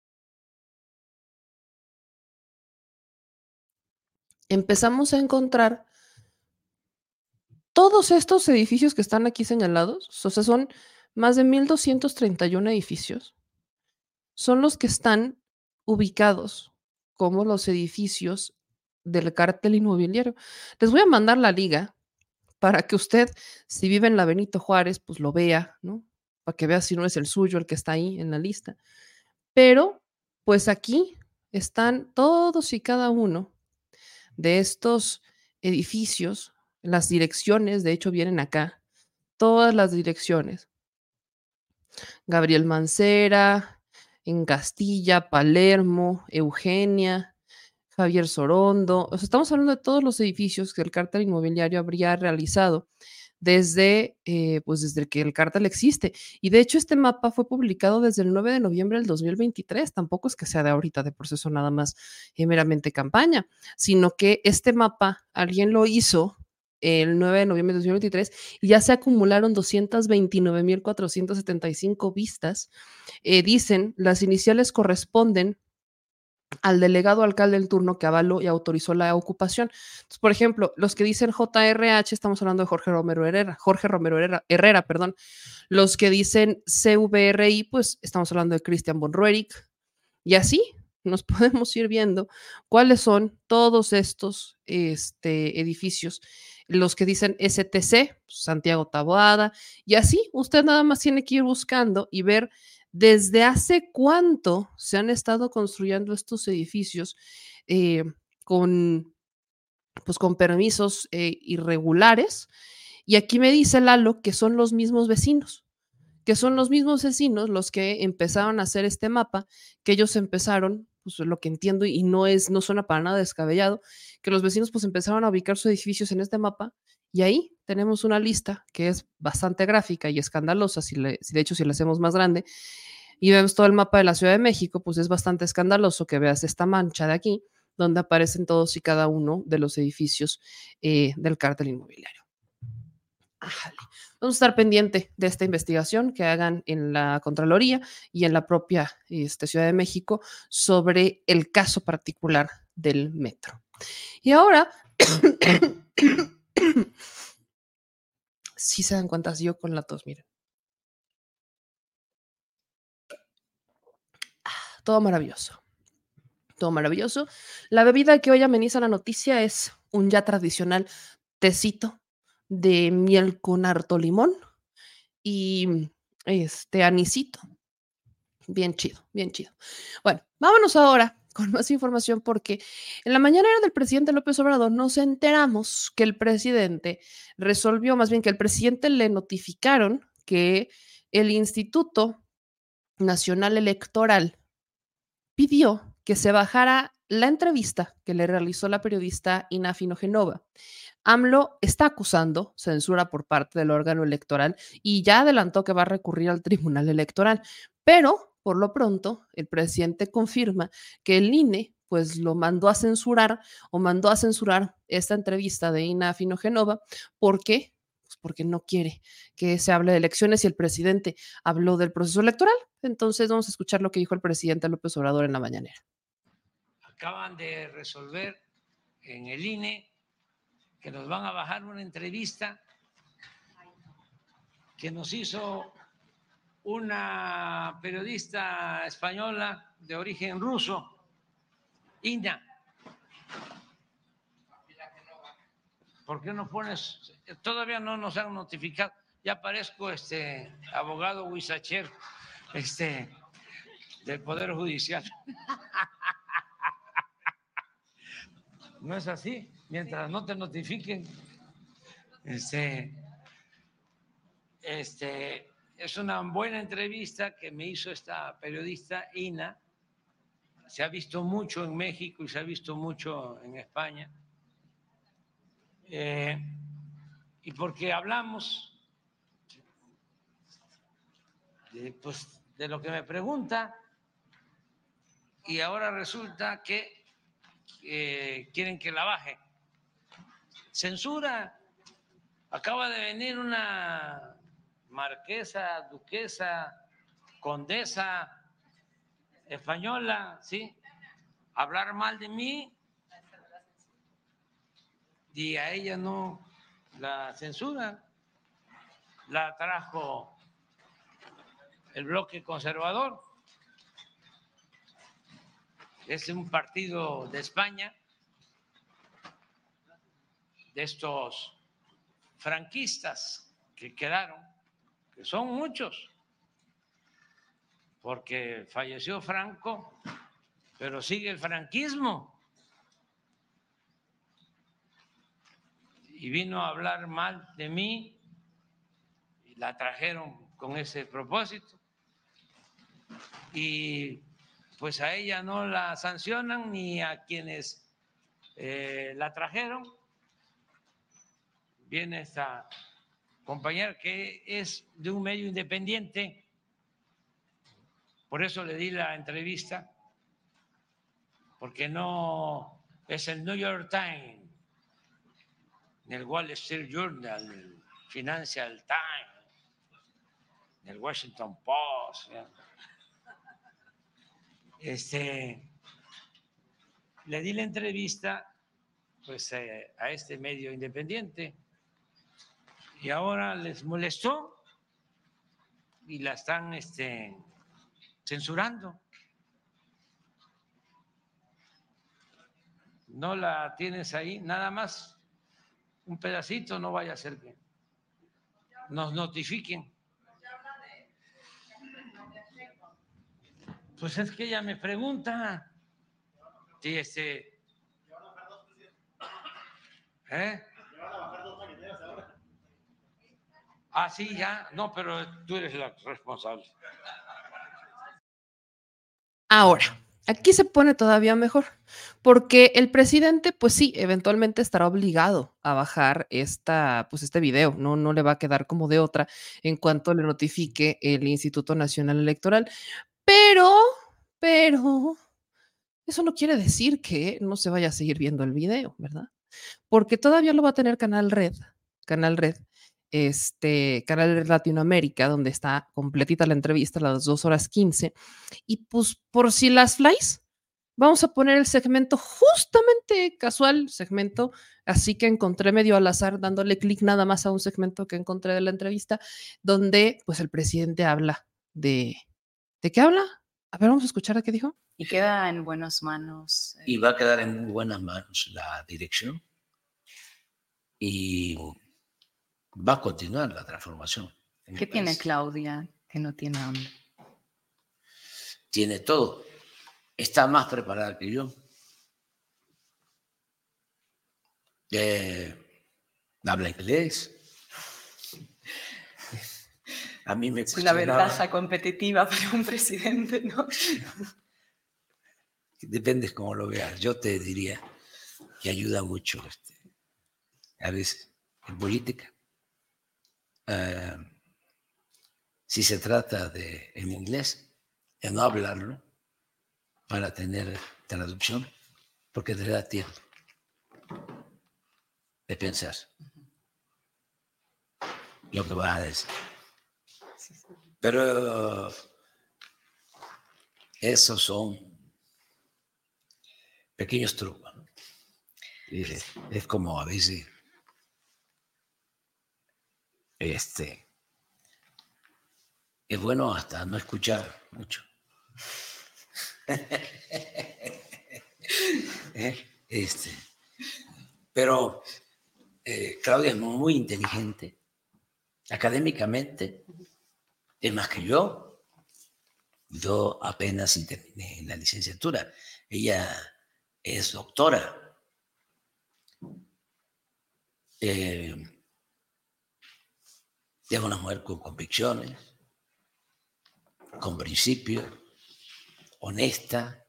empezamos a encontrar todos estos edificios que están aquí señalados, o sea, son más de mil doscientos treinta y uno edificios, son los que están ubicados como los edificios del cártel inmobiliario. Les voy a mandar la liga para que usted, si vive en la Benito Juárez, pues lo vea, ¿no? Para que vea si no es el suyo el que está ahí en la lista. Pero, pues aquí están todos y cada uno de estos edificios, las direcciones, de hecho vienen acá, todas las direcciones. Gabriel Mancera, en Castilla, Palermo, Eugenia, Javier Sorondo. O sea, estamos hablando de todos los edificios que el cártel inmobiliario habría realizado desde, eh, pues desde que el cártel existe. Y de hecho este mapa fue publicado desde el nueve de noviembre del dos mil veintitrés. Tampoco es que sea de ahorita de proceso nada más eh, meramente campaña, sino que este mapa alguien lo hizo el nueve de noviembre de dos mil veintitrés y ya se acumularon doscientas veintinueve mil cuatrocientas setenta y cinco vistas. Eh, dicen, las iniciales corresponden al delegado alcalde en turno que avaló y autorizó la ocupación. Entonces, por ejemplo, los que dicen J R H, estamos hablando de Jorge Romero Herrera, Jorge Romero Herrera, Herrera, perdón. Los que dicen C V R I, pues estamos hablando de Christian von Roerich. Y así nos podemos ir viendo cuáles son todos estos este, edificios. Los que dicen S T C, Santiago Taboada, y así usted nada más tiene que ir buscando y ver desde hace cuánto se han estado construyendo estos edificios eh, con, pues, con permisos eh, irregulares. Y aquí me dice Lalo que son los mismos vecinos, que son los mismos vecinos los que empezaron a hacer este mapa, que ellos empezaron, pues lo que entiendo y no es, no suena para nada descabellado, que los vecinos pues empezaron a ubicar sus edificios en este mapa y ahí tenemos una lista que es bastante gráfica y escandalosa, si, le, si de hecho si la hacemos más grande y vemos todo el mapa de la Ciudad de México, pues es bastante escandaloso que veas esta mancha de aquí, donde aparecen todos y cada uno de los edificios eh, del cártel inmobiliario. Ájale. Vamos a estar pendiente de esta investigación que hagan en la Contraloría y en la propia este, Ciudad de México sobre el caso particular del metro. Y ahora, si se dan cuenta, yo con la tos, miren. Todo maravilloso. Todo maravilloso. La bebida que hoy ameniza la noticia es un ya tradicional tecito de miel con harto limón y este anisito. Bien chido, bien chido. Bueno, vámonos ahora con más información porque en la mañanera del presidente López Obrador nos enteramos que el presidente resolvió, más bien que el presidente le notificaron que el Instituto Nacional Electoral pidió que se bajara la entrevista que le realizó la periodista Ina Finogenova. AMLO está acusando censura por parte del órgano electoral y ya adelantó que va a recurrir al Tribunal Electoral, pero por lo pronto el presidente confirma que el I N E pues lo mandó a censurar o mandó a censurar esta entrevista de Ina Finogenova. ¿Por qué? Pues porque no quiere que se hable de elecciones y el presidente habló del proceso electoral. Entonces vamos a escuchar lo que dijo el presidente López Obrador en la mañanera. Acaban de resolver en el I N E que nos van a bajar una entrevista que nos hizo una periodista española de origen ruso, Ina. ¿Por qué no pones? Todavía no nos han notificado. Ya parezco este abogado Huizacher, este, del Poder Judicial. No es así. Mientras no te notifiquen, este, este, es una buena entrevista que me hizo esta periodista Ina. Se ha visto mucho en México y se ha visto mucho en España. Eh, y porque hablamos de, pues, de lo que me pregunta y ahora resulta que eh, quieren que la baje. Censura. Acaba de venir una marquesa, duquesa, condesa española, ¿sí? Hablar mal de mí y a ella no la censura. La trajo el bloque conservador. Es un partido de España, de estos franquistas que quedaron, que son muchos, porque falleció Franco, pero sigue el franquismo. Y vino a hablar mal de mí y la trajeron con ese propósito. Y pues a ella no la sancionan ni a quienes eh, la trajeron. Viene esta compañera que es de un medio independiente, por eso le di la entrevista, porque no es el New York Times, ni el Wall Street Journal, el Financial Times, ni el Washington Post. ¿Ya? Este, le di la entrevista pues eh, a este medio independiente y ahora les molestó y la están este, censurando. No la tienes ahí, nada más un pedacito, no vaya a ser que nos notifiquen. Pues es que ella me pregunta. Sí, este. ¿Eh? Ah, sí, ya. No, pero tú eres la responsable. Ahora, aquí se pone todavía mejor, porque el presidente, pues sí, eventualmente estará obligado a bajar esta, pues este video, no, no le va a quedar como de otra en cuanto le notifique el Instituto Nacional Electoral, pero, pero, eso no quiere decir que no se vaya a seguir viendo el video, ¿verdad? Porque todavía lo va a tener Canal Red, Canal Red, este, Canal Red Latinoamérica, donde está completita la entrevista, las dos horas quince. Y pues por si las flies, vamos a poner el segmento justamente casual, segmento, así que encontré medio al azar, dándole clic nada más a un segmento que encontré de la entrevista, donde pues el presidente habla de... ¿De qué habla? A ver, vamos a escuchar a qué dijo. Y queda en buenas manos. Y va a quedar en muy buenas manos la dirección y va a continuar la transformación. ¿Qué tiene Claudia que no tiene hambre? Tiene todo. Está más preparada que yo. Eh, habla inglés. A mí me es una ventaja competitiva para un presidente, ¿no? Depende cómo lo veas. Yo te diría que ayuda mucho este, a veces en política. Uh, si se trata de en inglés, de no hablarlo para tener traducción, porque te da tiempo de pensar lo que vas a decir. Pero esos son pequeños trucos, ¿no? Es, es como a veces este, es bueno hasta no escuchar mucho. este, pero eh, Claudia es muy inteligente. Académicamente es más que yo. Yo apenas terminé en la licenciatura. Ella es doctora. Eh, es una mujer con convicciones, con principios, honesta.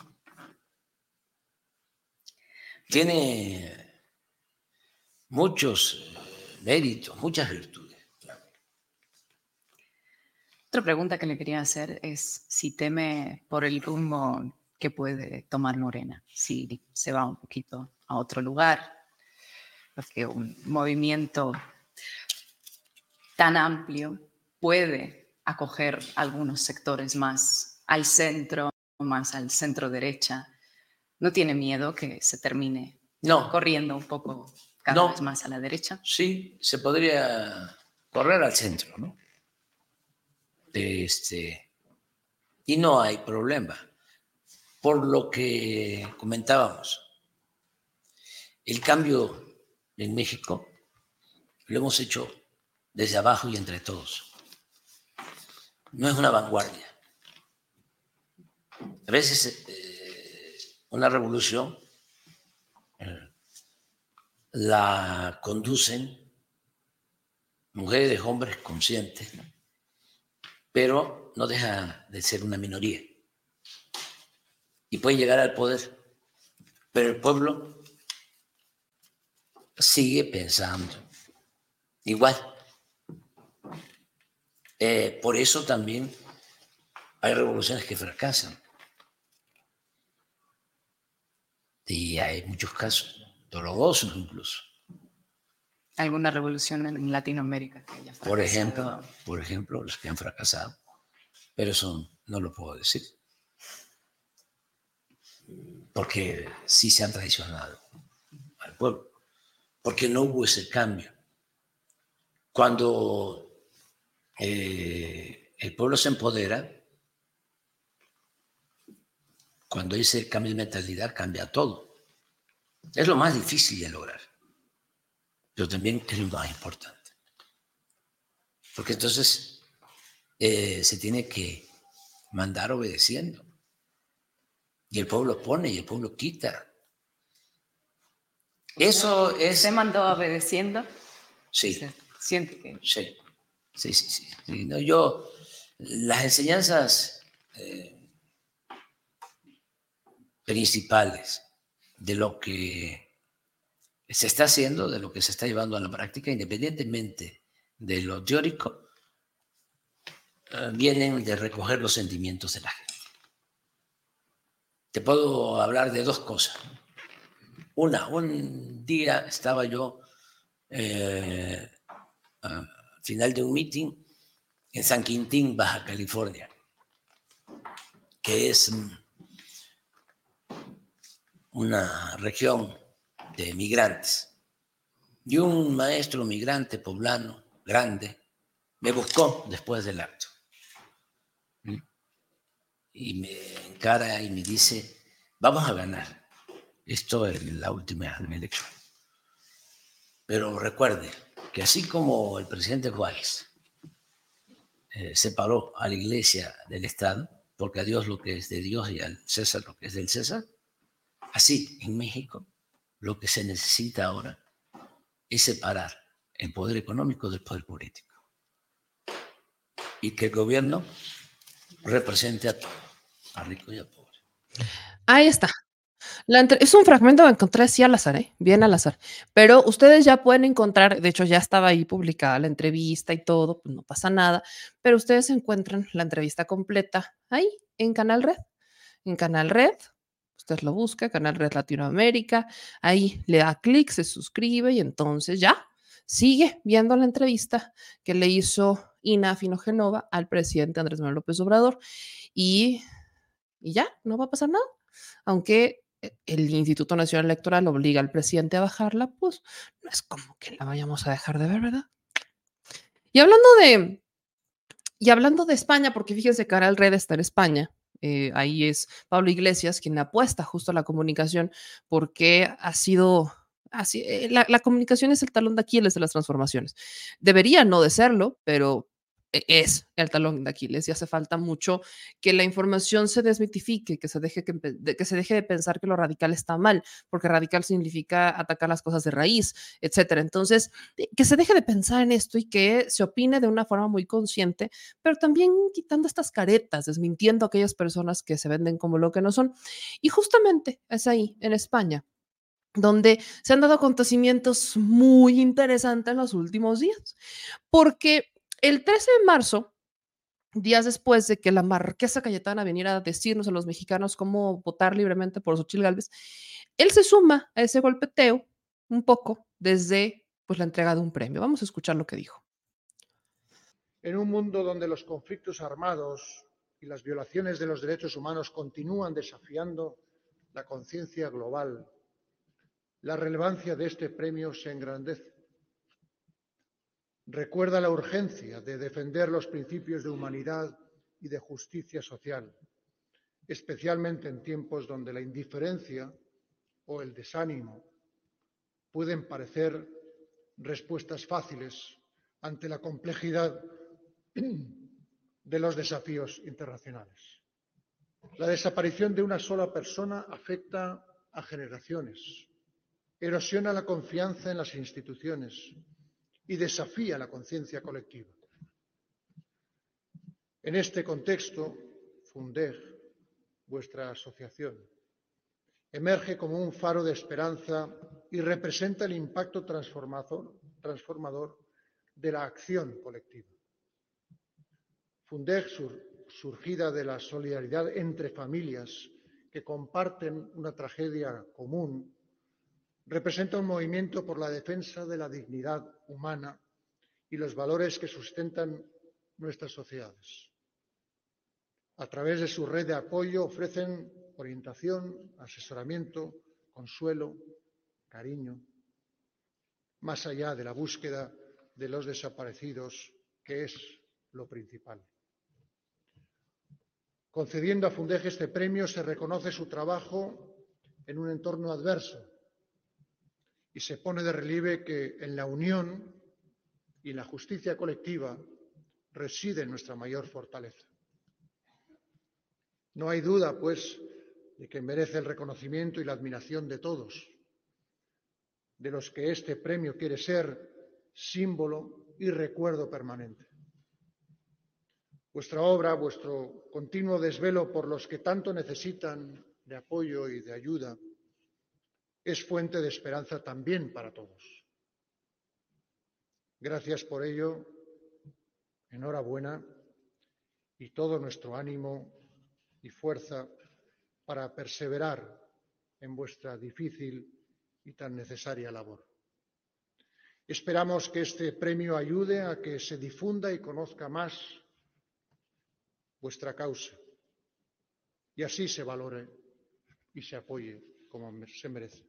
Tiene muchos méritos, muchas virtudes. Otra pregunta que le quería hacer es si teme por el rumbo que puede tomar Morena, si se va un poquito a otro lugar, porque un movimiento tan amplio puede acoger algunos sectores más al centro, más al centro derecha. ¿No tiene miedo que se termine no. corriendo un poco cada no. vez más a la derecha? Sí, se podría correr al centro, ¿no? Este, y no hay problema. Por lo que comentábamos, el cambio en México lo hemos hecho desde abajo y entre todos. No es una vanguardia. A veces eh, una revolución eh, la conducen mujeres, hombres conscientes, ¿no? Pero no deja de ser una minoría. Y puede llegar al poder, pero el pueblo sigue pensando igual. Eh, por eso también hay revoluciones que fracasan. Y hay muchos casos, dolorosos incluso. ¿Alguna revolución en Latinoamérica que haya fracasado? Por ejemplo, por ejemplo, los que han fracasado. Pero eso no lo puedo decir. porque sí se han traicionado al pueblo, porque no hubo ese cambio. Cuando eh, el pueblo se empodera, cuando hay ese cambio de mentalidad, cambia todo. Es lo más difícil de lograr, pero también es lo más importante. Porque entonces eh, se tiene que mandar obedeciendo. Y el pueblo pone y el pueblo quita. Eso es... ¿Se mandó obedeciendo? Sí. Siente que... Sí, sí, sí. sí. sí no, yo, las enseñanzas eh, principales de lo que se está haciendo, de lo que se está llevando a la práctica, independientemente de lo teórico, eh, vienen de recoger los sentimientos de la gente. Te puedo hablar de dos cosas. Una, un día estaba yo eh, al final de un meeting en San Quintín, Baja California, que es una región de migrantes. Y un maestro migrante poblano grande me buscó después del acto. Y me encara y me dice, vamos a ganar. Esto es la última elección. Pero recuerde que así como el presidente Juárez eh, separó a la iglesia del Estado, porque a Dios lo que es de Dios y al César lo que es del César, así en México lo que se necesita ahora es separar el poder económico del poder político. Y que el gobierno represente a todos, a rico y a pobre. Ahí está. La entre- es un fragmento que encontré así al azar, ¿eh? Bien al azar. Pero ustedes ya pueden encontrar, de hecho ya estaba ahí publicada la entrevista y todo, pues no pasa nada, pero ustedes encuentran la entrevista completa ahí en Canal Red. En Canal Red, usted lo busca, Canal Red Latinoamérica, ahí le da clic, se suscribe y entonces ya sigue viendo la entrevista que le hizo Ina Finogenova al presidente Andrés Manuel López Obrador y, y ya, no va a pasar nada. Aunque el Instituto Nacional Electoral obliga al presidente a bajarla, pues no es como que la vayamos a dejar de ver, ¿verdad? Y hablando de, y hablando de España, porque fíjense, Canal Red está en España. Eh, ahí es Pablo Iglesias quien apuesta justo a la comunicación porque ha sido así. Eh, la, la comunicación es el talón de Aquiles de las transformaciones. Debería no de serlo, pero es el talón de Aquiles y hace falta mucho que la información se desmitifique, que se deje, que, que se deje de pensar que lo radical está mal, porque radical significa atacar las cosas de raíz, etcétera. Entonces, que se deje de pensar en esto y que se opine de una forma muy consciente, pero también quitando estas caretas, desmintiendo a aquellas personas que se venden como lo que no son. Y justamente es ahí, en España, donde se han dado acontecimientos muy interesantes en los últimos días, porque el trece de marzo, días después de que la marquesa Cayetana viniera a decirnos a los mexicanos cómo votar libremente por Xochitl Gálvez, él se suma a ese golpeteo un poco desde pues, la entrega de un premio. Vamos a escuchar lo que dijo. En un mundo donde los conflictos armados y las violaciones de los derechos humanos continúan desafiando la conciencia global, la relevancia de este premio se engrandece. Recuerda la urgencia de defender los principios de humanidad y de justicia social, especialmente en tiempos donde la indiferencia o el desánimo pueden parecer respuestas fáciles ante la complejidad de los desafíos internacionales. La desaparición de una sola persona afecta a generaciones, erosiona la confianza en las instituciones y desafía la conciencia colectiva. En este contexto, Fundeg, vuestra asociación, emerge como un faro de esperanza y representa el impacto transformador, transformador de la acción colectiva. Fundeg, sur, surgida de la solidaridad entre familias que comparten una tragedia común, representa un movimiento por la defensa de la dignidad humana y los valores que sustentan nuestras sociedades. A través de su red de apoyo ofrecen orientación, asesoramiento, consuelo, cariño, más allá de la búsqueda de los desaparecidos, que es lo principal. Concediendo a Fundeje este premio se reconoce su trabajo en un entorno adverso y se pone de relieve que en la unión y la justicia colectiva reside nuestra mayor fortaleza. No hay duda, pues, de que merece el reconocimiento y la admiración de todos, de los que este premio quiere ser símbolo y recuerdo permanente. Vuestra obra, vuestro continuo desvelo por los que tanto necesitan de apoyo y de ayuda, es fuente de esperanza también para todos. Gracias por ello, enhorabuena y todo nuestro ánimo y fuerza para perseverar en vuestra difícil y tan necesaria labor. Esperamos que este premio ayude a que se difunda y conozca más vuestra causa y así se valore y se apoye como se merece.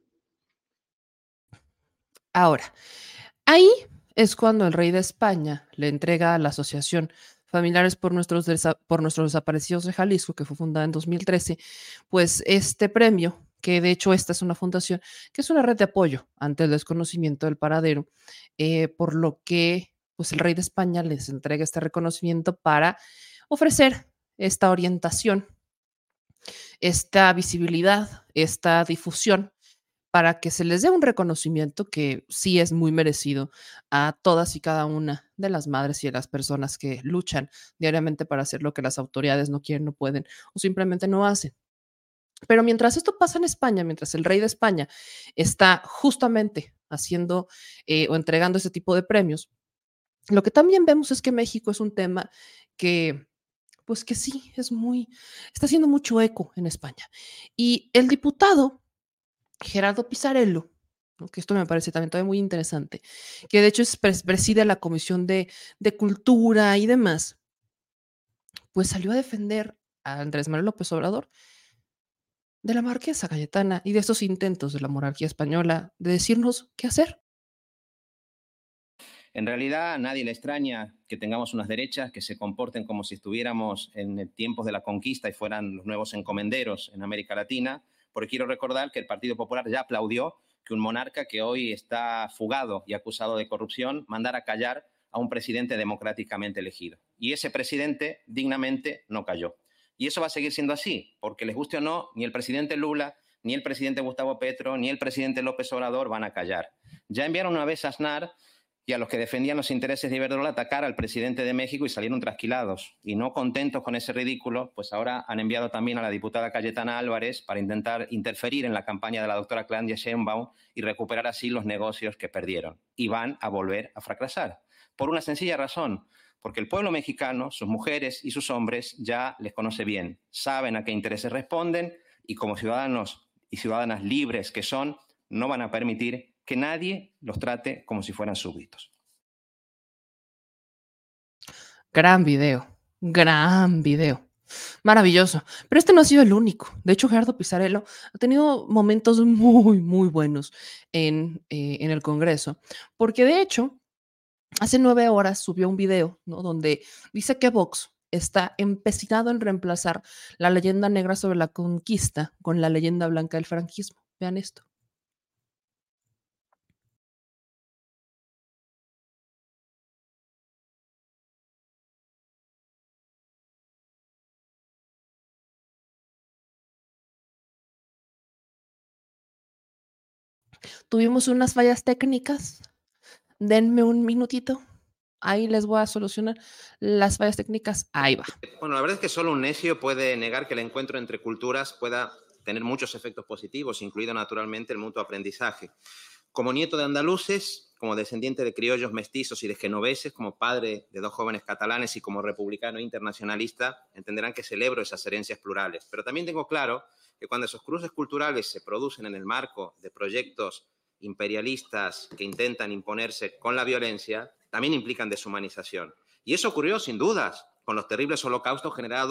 Ahora, ahí es cuando el rey de España le entrega a la Asociación Familiares por nuestros, por nuestros Desaparecidos de Jalisco, que fue fundada en dos mil trece, pues este premio, que de hecho esta es una fundación, que es una red de apoyo ante el desconocimiento del paradero, eh, por lo que pues el rey de España les entrega este reconocimiento para ofrecer esta orientación, esta visibilidad, esta difusión, para que se les dé un reconocimiento que sí es muy merecido a todas y cada una de las madres y de las personas que luchan diariamente para hacer lo que las autoridades no quieren, no pueden o simplemente no hacen. Pero mientras esto pasa en España, mientras el rey de España está justamente haciendo eh, o entregando ese tipo de premios, lo que también vemos es que México es un tema que, pues que sí, es muy, está haciendo mucho eco en España. Y el diputado Gerardo Pisarello, ¿no? Que esto me parece también todavía muy interesante, que de hecho es, preside la Comisión de, de Cultura y demás, pues salió a defender a Andrés Manuel López Obrador de la marquesa Cayetana y de estos intentos de la monarquía española de decirnos qué hacer. En realidad, a nadie le extraña que tengamos unas derechas que se comporten como si estuviéramos en tiempos de la conquista y fueran los nuevos encomenderos en América Latina, porque quiero recordar que el Partido Popular ya aplaudió que un monarca que hoy está fugado y acusado de corrupción mandara callar a un presidente democráticamente elegido. Y ese presidente dignamente no cayó. Y eso va a seguir siendo así, porque les guste o no, ni el presidente Lula, ni el presidente Gustavo Petro, ni el presidente López Obrador van a callar. Ya enviaron una vez a Aznar y a los que defendían los intereses de Iberdrola a atacar al presidente de México y salieron trasquilados. Y no contentos con ese ridículo, pues ahora han enviado también a la diputada Cayetana Álvarez para intentar interferir en la campaña de la doctora Claudia Sheinbaum y recuperar así los negocios que perdieron. Y van a volver a fracasar. Por una sencilla razón, porque el pueblo mexicano, sus mujeres y sus hombres, ya les conoce bien, saben a qué intereses responden y como ciudadanos y ciudadanas libres que son, no van a permitir que nadie los trate como si fueran súbditos. Gran video, gran video. Maravilloso. Pero este no ha sido el único. De hecho, Gerardo Pisarello ha tenido momentos muy, muy buenos en, eh, en el Congreso, porque de hecho, hace nueve horas subió un video, ¿no?, donde dice que Vox está empecinado en reemplazar la leyenda negra sobre la conquista con la leyenda blanca del franquismo. Vean esto. Tuvimos unas fallas técnicas. Denme un minutito. Ahí les voy a solucionar las fallas técnicas. Ahí va. Bueno, la verdad es que solo un necio puede negar que el encuentro entre culturas pueda tener muchos efectos positivos, incluido naturalmente el mutuo aprendizaje. Como nieto de andaluces, como descendiente de criollos mestizos y de genoveses, como padre de dos jóvenes catalanes y como republicano internacionalista, entenderán que celebro esas herencias plurales. Pero también tengo claro que cuando esos cruces culturales se producen en el marco de proyectos imperialistas que intentan imponerse con la violencia, también implican deshumanización. Y eso ocurrió, sin dudas, con los terribles holocaustos generados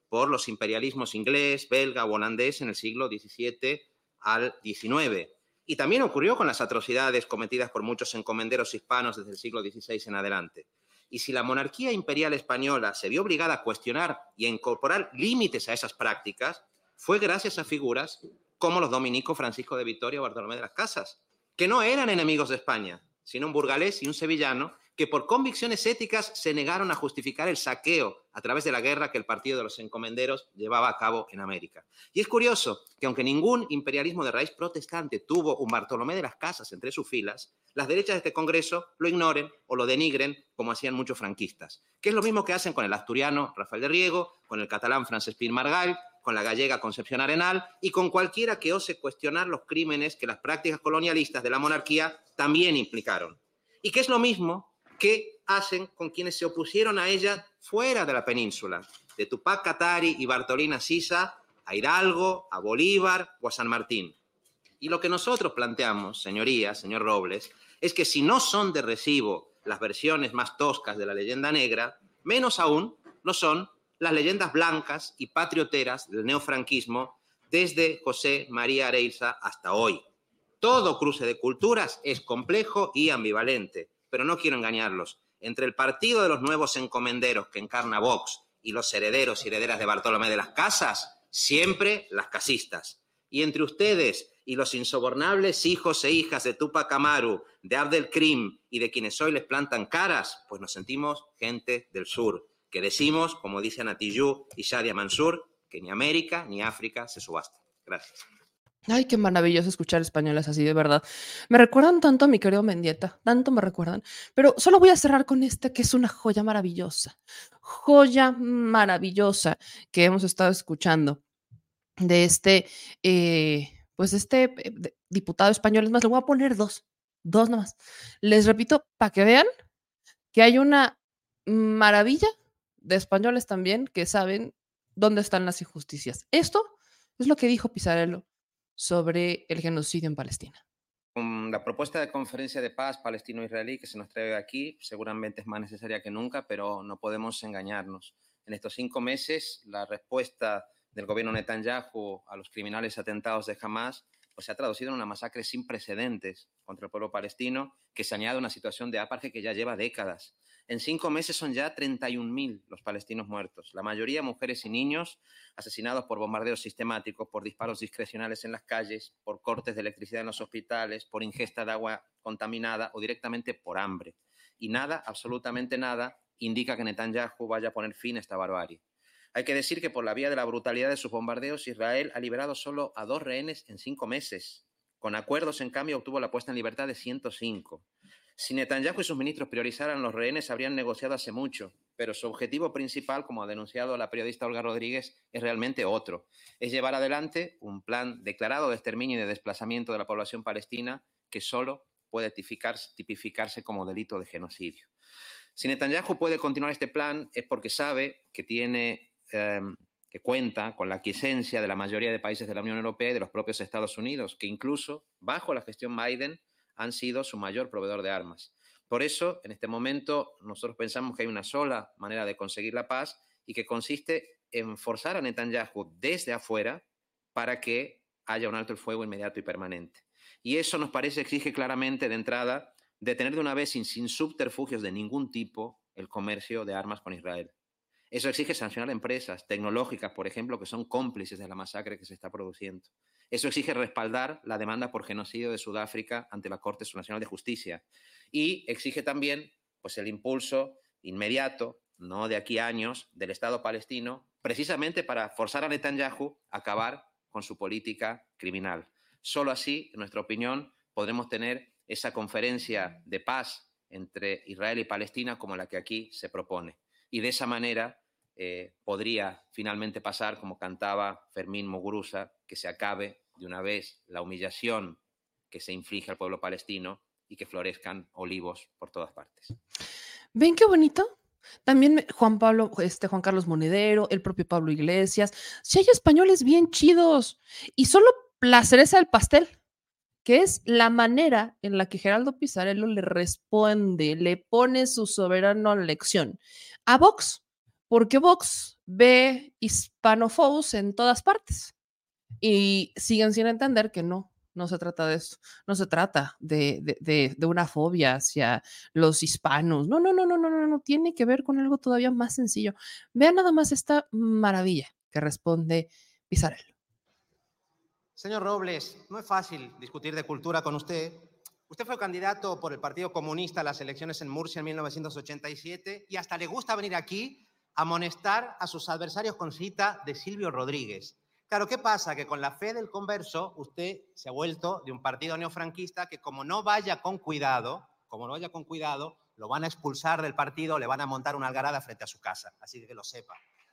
por los imperialismos inglés, belga o holandés en el siglo diecisiete al diecinueve. Y también ocurrió con las atrocidades cometidas por muchos encomenderos hispanos desde el siglo dieciséis en adelante. Y si la monarquía imperial española se vio obligada a cuestionar y a incorporar límites a esas prácticas, fue gracias a figuras como los dominicos Francisco de Vitoria o Bartolomé de las Casas, que no eran enemigos de España, sino un burgalés y un sevillano que por convicciones éticas se negaron a justificar el saqueo a través de la guerra que el partido de los encomenderos llevaba a cabo en América. Y es curioso que aunque ningún imperialismo de raíz protestante tuvo un Bartolomé de las Casas entre sus filas, las derechas de este Congreso lo ignoren o lo denigren como hacían muchos franquistas, que es lo mismo que hacen con el asturiano Rafael de Riego, con el catalán Francesc Pi i Margall, con la gallega Concepción Arenal y con cualquiera que ose cuestionar los crímenes que las prácticas colonialistas de la monarquía también implicaron. Y que es lo mismo que hacen con quienes se opusieron a ella fuera de la península, de Tupac Katari y Bartolina Sisa a Hidalgo, a Bolívar o a San Martín. Y lo que nosotros planteamos, señorías, señor Robles, es que si no son de recibo las versiones más toscas de la leyenda negra, menos aún lo son las leyendas blancas y patrioteras del neofranquismo desde José María Areilza hasta hoy. Todo cruce de culturas es complejo y ambivalente, pero no quiero engañarlos. Entre el partido de los nuevos encomenderos que encarna Vox y los herederos y herederas de Bartolomé de las Casas, siempre las casistas. Y entre ustedes y los insobornables hijos e hijas de Tupac Amaru, de Abdelkrim y de quienes hoy les plantan caras, pues nos sentimos gente del sur, que decimos, como dicen Atiyú y Shadia Mansur, que ni América ni África se subastan. Gracias. Ay, qué maravilloso escuchar españolas así, de verdad. Me recuerdan tanto a mi querido Mendieta, tanto me recuerdan. Pero solo voy a cerrar con esta, que es una joya maravillosa. Joya maravillosa que hemos estado escuchando de este, eh, pues este eh, de- diputado español. Es más, le voy a poner dos, dos nomás. Les repito, para que vean que hay una maravilla de españoles también que saben dónde están las injusticias. Esto es lo que dijo Pisarello sobre el genocidio en Palestina. Con la propuesta de conferencia de paz palestino-israelí que se nos trae aquí seguramente es más necesaria que nunca, pero no podemos engañarnos. En estos cinco meses, la respuesta del gobierno Netanyahu a los criminales atentados de Hamas pues, se ha traducido en una masacre sin precedentes contra el pueblo palestino, que se añade a una situación de apartheid que ya lleva décadas. En cinco meses son ya treinta y un mil los palestinos muertos, la mayoría mujeres y niños asesinados por bombardeos sistemáticos, por disparos discrecionales en las calles, por cortes de electricidad en los hospitales, por ingesta de agua contaminada o directamente por hambre. Y nada, absolutamente nada, indica que Netanyahu vaya a poner fin a esta barbarie. Hay que decir que por la vía de la brutalidad de sus bombardeos, Israel ha liberado solo a dos rehenes en cinco meses. Con acuerdos, en cambio, obtuvo la puesta en libertad de ciento cinco. Si Netanyahu y sus ministros priorizaran los rehenes, habrían negociado hace mucho, pero su objetivo principal, como ha denunciado la periodista Olga Rodríguez, es realmente otro. Es llevar adelante un plan declarado de exterminio y de desplazamiento de la población palestina que solo puede tipificarse, tipificarse como delito de genocidio. Si Netanyahu puede continuar este plan es porque sabe que tiene... Eh, que cuenta con la aquiescencia de la mayoría de países de la Unión Europea y de los propios Estados Unidos, que incluso bajo la gestión Biden han sido su mayor proveedor de armas. Por eso, en este momento, nosotros pensamos que hay una sola manera de conseguir la paz y que consiste en forzar a Netanyahu desde afuera para que haya un alto el fuego inmediato y permanente. Y eso nos parece exige claramente de entrada detener de una vez sin, sin subterfugios de ningún tipo el comercio de armas con Israel. Eso exige sancionar a empresas tecnológicas, por ejemplo, que son cómplices de la masacre que se está produciendo. Eso exige respaldar la demanda por genocidio de Sudáfrica ante la Corte Nacional de Justicia. Y exige también pues, el impulso inmediato, no de aquí a años, del Estado palestino, precisamente para forzar a Netanyahu a acabar con su política criminal. Solo así, en nuestra opinión, podremos tener esa conferencia de paz entre Israel y Palestina como la que aquí se propone. Y de esa manera eh, podría finalmente pasar, como cantaba Fermín Muguruza, que se acabe de una vez la humillación que se inflige al pueblo palestino y que florezcan olivos por todas partes. ¿Ven qué bonito? También Juan Pablo, este Juan Carlos Monedero, el propio Pablo Iglesias. Si hay españoles bien chidos. Y solo la cereza del pastel, que es la manera en la que Geraldo Pisarello le responde, le pone su soberano lección a Vox, porque Vox ve hispanofobos en todas partes y siguen sin entender que no, no se trata de esto, no se trata de, de, de, de una fobia hacia los hispanos, no, no, no, no, no, no, no, tiene que ver con algo todavía más sencillo. Vean nada más esta maravilla que responde Pizarello. Señor Robles, no es fácil discutir de cultura con usted. Usted fue candidato por el Partido Comunista a las elecciones en Murcia en mil novecientos ochenta y siete y hasta le gusta venir aquí a amonestar a sus adversarios con cita de Silvio Rodríguez. Claro, ¿qué pasa? Que con la fe del converso usted se ha vuelto de un partido neofranquista que como no vaya con cuidado, como no vaya con cuidado, lo van a expulsar del partido, le van a montar una algarada frente a su casa. Así que que lo sepa.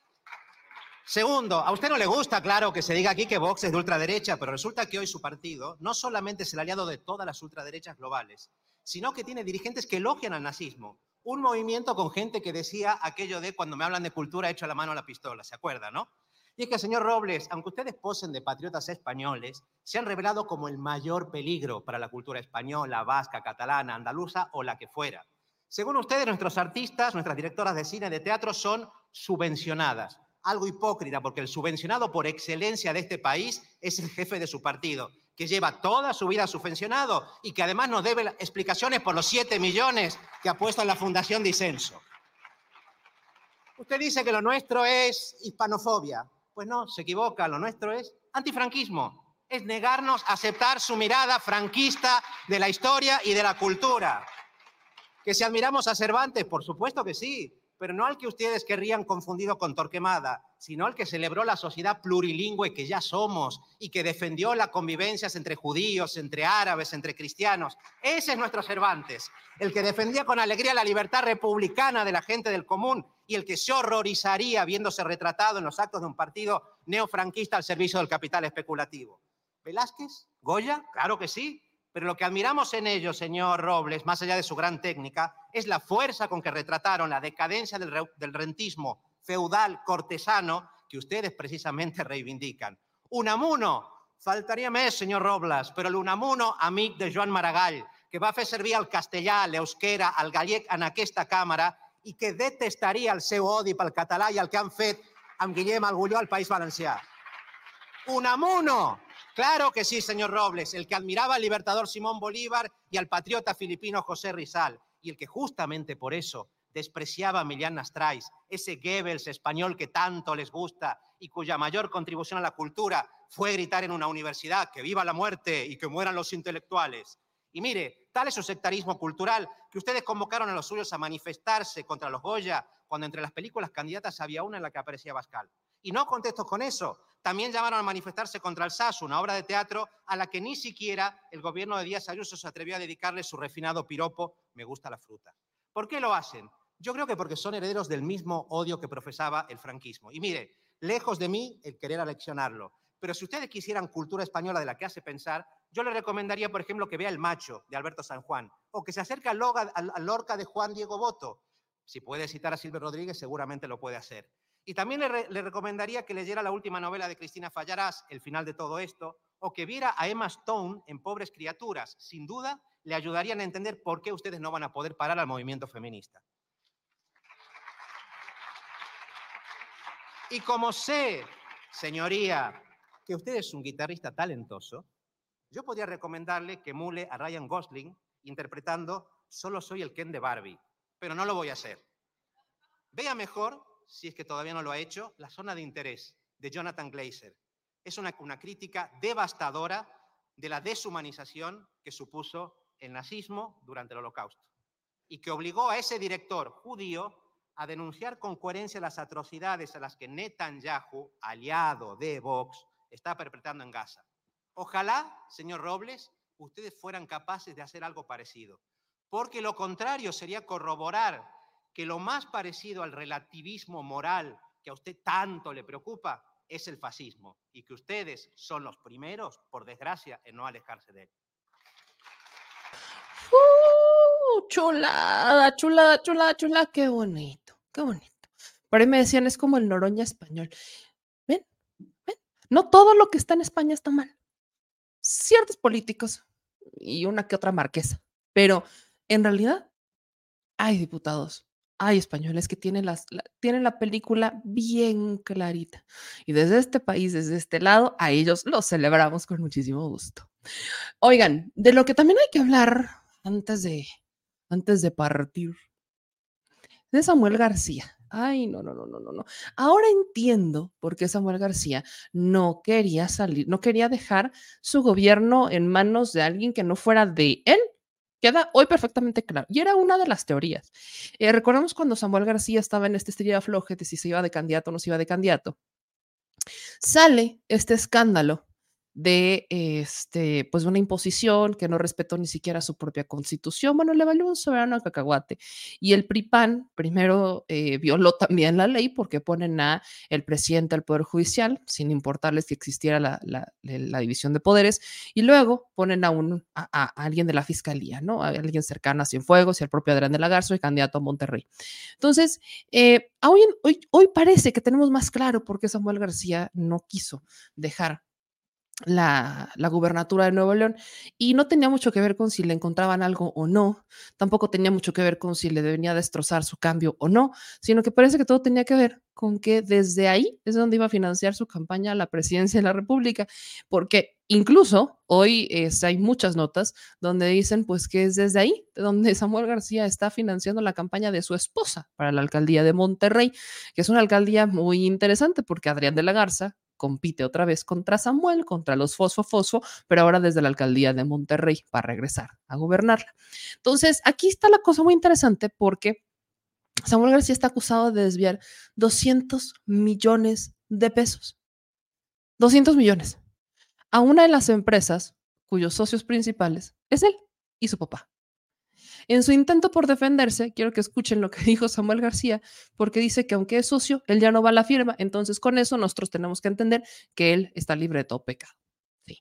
Segundo, a usted no le gusta, claro, que se diga aquí que Vox es de ultraderecha, pero resulta que hoy su partido no solamente es el aliado de todas las ultraderechas globales, sino que tiene dirigentes que elogian al nazismo. Un movimiento con gente que decía aquello de cuando me hablan de cultura echo la mano a la pistola, ¿se acuerda, no? Y es que, señor Robles, aunque ustedes posen de patriotas españoles, se han revelado como el mayor peligro para la cultura española, vasca, catalana, andaluza o la que fuera. Según ustedes, nuestros artistas, nuestras directoras de cine, de teatro, son subvencionadas. Algo hipócrita, porque el subvencionado por excelencia de este país es el jefe de su partido, que lleva toda su vida subvencionado y que además nos debe explicaciones por los siete millones que ha puesto en la Fundación Disenso. Usted dice que lo nuestro es hispanofobia. Pues no, se equivoca, lo nuestro es antifranquismo. Es negarnos a aceptar su mirada franquista de la historia y de la cultura. ¿Que si admiramos a Cervantes? Por supuesto que sí, pero no al que ustedes querrían confundido con Torquemada, sino al que celebró la sociedad plurilingüe que ya somos y que defendió las convivencias entre judíos, entre árabes, entre cristianos. Ese es nuestro Cervantes, el que defendía con alegría la libertad republicana de la gente del común y el que se horrorizaría viéndose retratado en los actos de un partido neofranquista al servicio del capital especulativo. ¿Velázquez? ¿Goya? Claro que sí. Pero lo que admiramos en ellos, señor Robles, más allá de su gran técnica, es la fuerza con que retrataron la decadencia del, re del rentismo feudal cortesano que ustedes precisamente reivindican. Unamuno, faltaria més, señor Robles, però l'Unamuno, amic de Joan Maragall, que va fer servir el castellà, l'euskera, el gallec en aquesta càmera i que detestaria el seu odi pel català i el que han fet amb Guillem Agulló al País Valencià. Unamuno, claro que sí, señor Robles, el que admiraba al libertador Simón Bolívar y al patriota filipino José Rizal, y el que justamente por eso despreciaba a Millán Astrais, ese Goebbels español que tanto les gusta y cuya mayor contribución a la cultura fue gritar en una universidad que viva la muerte y que mueran los intelectuales. Y mire, tal es su sectarismo cultural que ustedes convocaron a los suyos a manifestarse contra los Goya cuando entre las películas candidatas había una en la que aparecía Bascal. Y no contesto con eso. También llamaron a manifestarse contra el Sasu, una obra de teatro a la que ni siquiera el gobierno de Díaz Ayuso se atrevió a dedicarle su refinado piropo, me gusta la fruta. ¿Por qué lo hacen? Yo creo que porque son herederos del mismo odio que profesaba el franquismo. Y mire, lejos de mí el querer aleccionarlo, pero si ustedes quisieran cultura española de la que hace pensar, yo le recomendaría, por ejemplo, que vea El Macho, de Alberto San Juan, o que se acerque al Lorca de Juan Diego Boto. Si puede citar a Silvio Rodríguez, seguramente lo puede hacer. Y también le, re, le recomendaría que leyera la última novela de Cristina Fallarás, El final de todo esto, o que viera a Emma Stone en Pobres criaturas. Sin duda, le ayudarían a entender por qué ustedes no van a poder parar al movimiento feminista. Y como sé, señoría, que usted es un guitarrista talentoso, yo podría recomendarle que emule a Ryan Gosling interpretando Solo soy el Ken de Barbie, pero no lo voy a hacer. Vea mejor, si es que todavía no lo ha hecho, La zona de interés, de Jonathan Glazer. Es una, una crítica devastadora de la deshumanización que supuso el nazismo durante el Holocausto y que obligó a ese director judío a denunciar con coherencia las atrocidades a las que Netanyahu, aliado de Vox, está perpetrando en Gaza. Ojalá, señor Robles, ustedes fueran capaces de hacer algo parecido, porque lo contrario sería corroborar que lo más parecido al relativismo moral que a usted tanto le preocupa es el fascismo y que ustedes son los primeros, por desgracia, en no alejarse de él. Uh, chulada, chulada, chulada, chulada, qué bonito, qué bonito. Por ahí me decían, es como el Noroña español. ¿Ven? ¿Ven? No todo lo que está en España está mal. Ciertos políticos y una que otra marquesa, pero en realidad hay diputados Ay, españoles que tienen, las, la, tienen la película bien clarita. Y desde este país, desde este lado, a ellos los celebramos con muchísimo gusto. Oigan, de lo que también hay que hablar antes de, antes de partir, de Samuel García. Ay, no, no, no, no, no, no. Ahora entiendo por qué Samuel García no quería salir, no quería dejar su gobierno en manos de alguien que no fuera de él. Queda hoy perfectamente claro. Y era una de las teorías. Eh, recordamos cuando Samuel García estaba en este estrella floje de si se iba de candidato o no se iba de candidato. Sale este escándalo de este, pues una imposición que no respetó ni siquiera su propia constitución. Bueno, le valió un soberano cacahuate. Y el P R I P A N primero eh, violó también la ley porque ponen a el presidente del Poder Judicial, sin importarles que existiera la, la, la división de poderes, y luego ponen a, un, a, a alguien de la fiscalía, ¿no? A alguien cercano a Cienfuegos y al propio Adrián de la Garza, el candidato a Monterrey. Entonces, eh, hoy, hoy, hoy parece que tenemos más claro por qué Samuel García no quiso dejar La, la gubernatura de Nuevo León, y no tenía mucho que ver con si le encontraban algo o no, tampoco tenía mucho que ver con si le venía a destrozar su cambio o no, sino que parece que todo tenía que ver con que desde ahí es donde iba a financiar su campaña a la presidencia de la República, porque incluso hoy es, hay muchas notas donde dicen pues que es desde ahí donde Samuel García está financiando la campaña de su esposa para la alcaldía de Monterrey, que es una alcaldía muy interesante porque Adrián de la Garza compite otra vez contra Samuel, contra los Fosfo Fosfo, pero ahora desde la alcaldía de Monterrey para regresar a gobernarla. Entonces, aquí está la cosa muy interesante porque Samuel García está acusado de desviar doscientos millones de pesos. doscientos millones a una de las empresas cuyos socios principales es él y su papá. En su intento por defenderse, quiero que escuchen lo que dijo Samuel García, porque dice que aunque es socio, él ya no va a la firma. Entonces, con eso nosotros tenemos que entender que él está libre de todo pecado. Sí.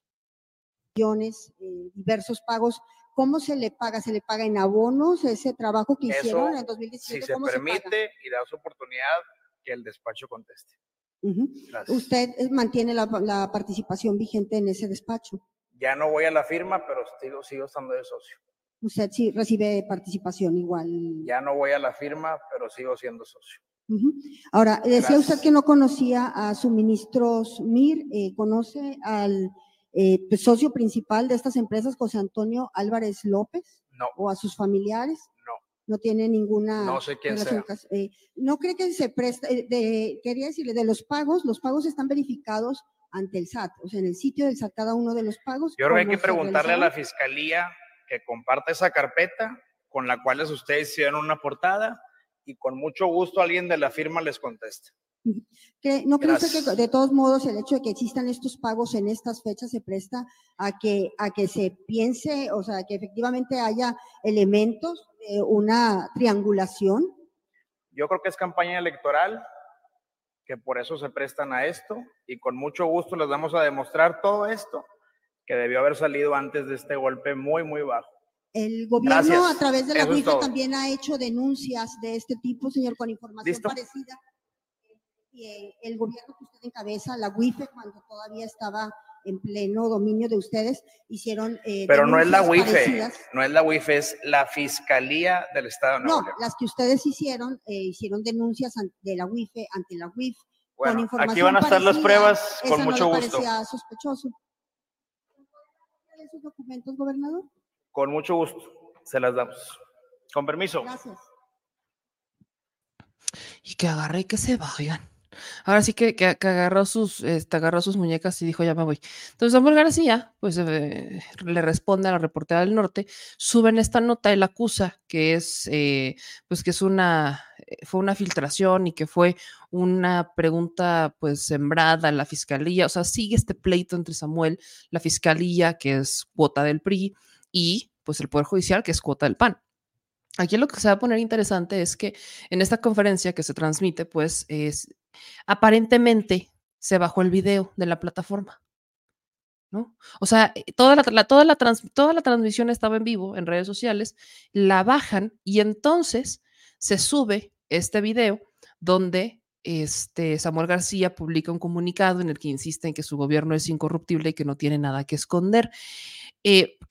Eh, diversos pagos. ¿Cómo se le paga? ¿Se le paga en abonos ese trabajo que Eso, hicieron en dos mil diecisiete? Si se ¿Cómo permite se paga? y da su oportunidad, que el despacho conteste. Uh-huh. ¿Usted mantiene la, la participación vigente en ese despacho? Ya no voy a la firma, pero sigo, sigo estando de socio. Usted sí recibe participación igual. Ya no voy a la firma, pero sigo siendo socio. Uh-huh. Ahora, decía Gracias. usted que no conocía a suministros M I R, eh, ¿conoce al eh, socio principal de estas empresas, José Antonio Álvarez López? No. ¿O a sus familiares? No. No tiene ninguna No sé quién relación. sea. Eh, ¿No cree que se presta, eh, de, quería decirle, de los pagos, los pagos están verificados ante el S A T, o sea, en el sitio del S A T, cada uno de los pagos? Yo creo que hay que se preguntarle a la realizaron? fiscalía que comparta esa carpeta con la cual ustedes hicieron una portada y con mucho gusto alguien de la firma les conteste. ¿Cree- ¿No cree usted Gracias. que de todos modos el hecho de que existan estos pagos en estas fechas se presta a que, a que se piense, o sea, que efectivamente haya elementos de una triangulación? Yo creo que es campaña electoral, que por eso se prestan a esto y con mucho gusto les vamos a demostrar todo esto que debió haber salido antes de este golpe muy, muy bajo. El gobierno Gracias. a través de la Eso es U I F E todo. también ha hecho denuncias de este tipo, señor, con información ¿Listo? parecida. Y eh, el gobierno que usted encabeza, la U I F E, cuando todavía estaba en pleno dominio de ustedes, hicieron eh, Pero no es la denuncias U I F E, parecidas. no es la U I F E, es la Fiscalía del Estado de Nuevo No, León. las que ustedes hicieron, eh, hicieron denuncias an- de la U I F E ante la U I F E. Bueno, con información aquí van a estar las parecida. pruebas con Esa mucho no le gusto. parecía sospechoso. ¿De esos documentos, gobernador? Con mucho gusto, se las damos. Con permiso. Gracias. Y que agarre y que se vayan. Ahora sí que, que, que agarró, sus, este, agarró sus muñecas y dijo, ya me voy. Entonces Samuel García, pues eh, le responde a la reportera del norte, suben esta nota, él acusa que es, eh, pues que es una, eh, fue una filtración y que fue una pregunta pues sembrada en la fiscalía, o sea, sigue este pleito entre Samuel, la fiscalía, que es cuota del P R I, y pues el Poder Judicial, que es cuota del P A N. Aquí lo que se va a poner interesante es que en esta conferencia que se transmite, pues es aparentemente se bajó el video de la plataforma, ¿no? O sea, eh, toda la, la- toda la trans- toda la transmisión estaba en vivo en redes sociales, la bajan y entonces se sube este video donde este Samuel García publica un comunicado en el que insiste en que su gobierno es incorruptible y que no tiene nada que esconder. Eh,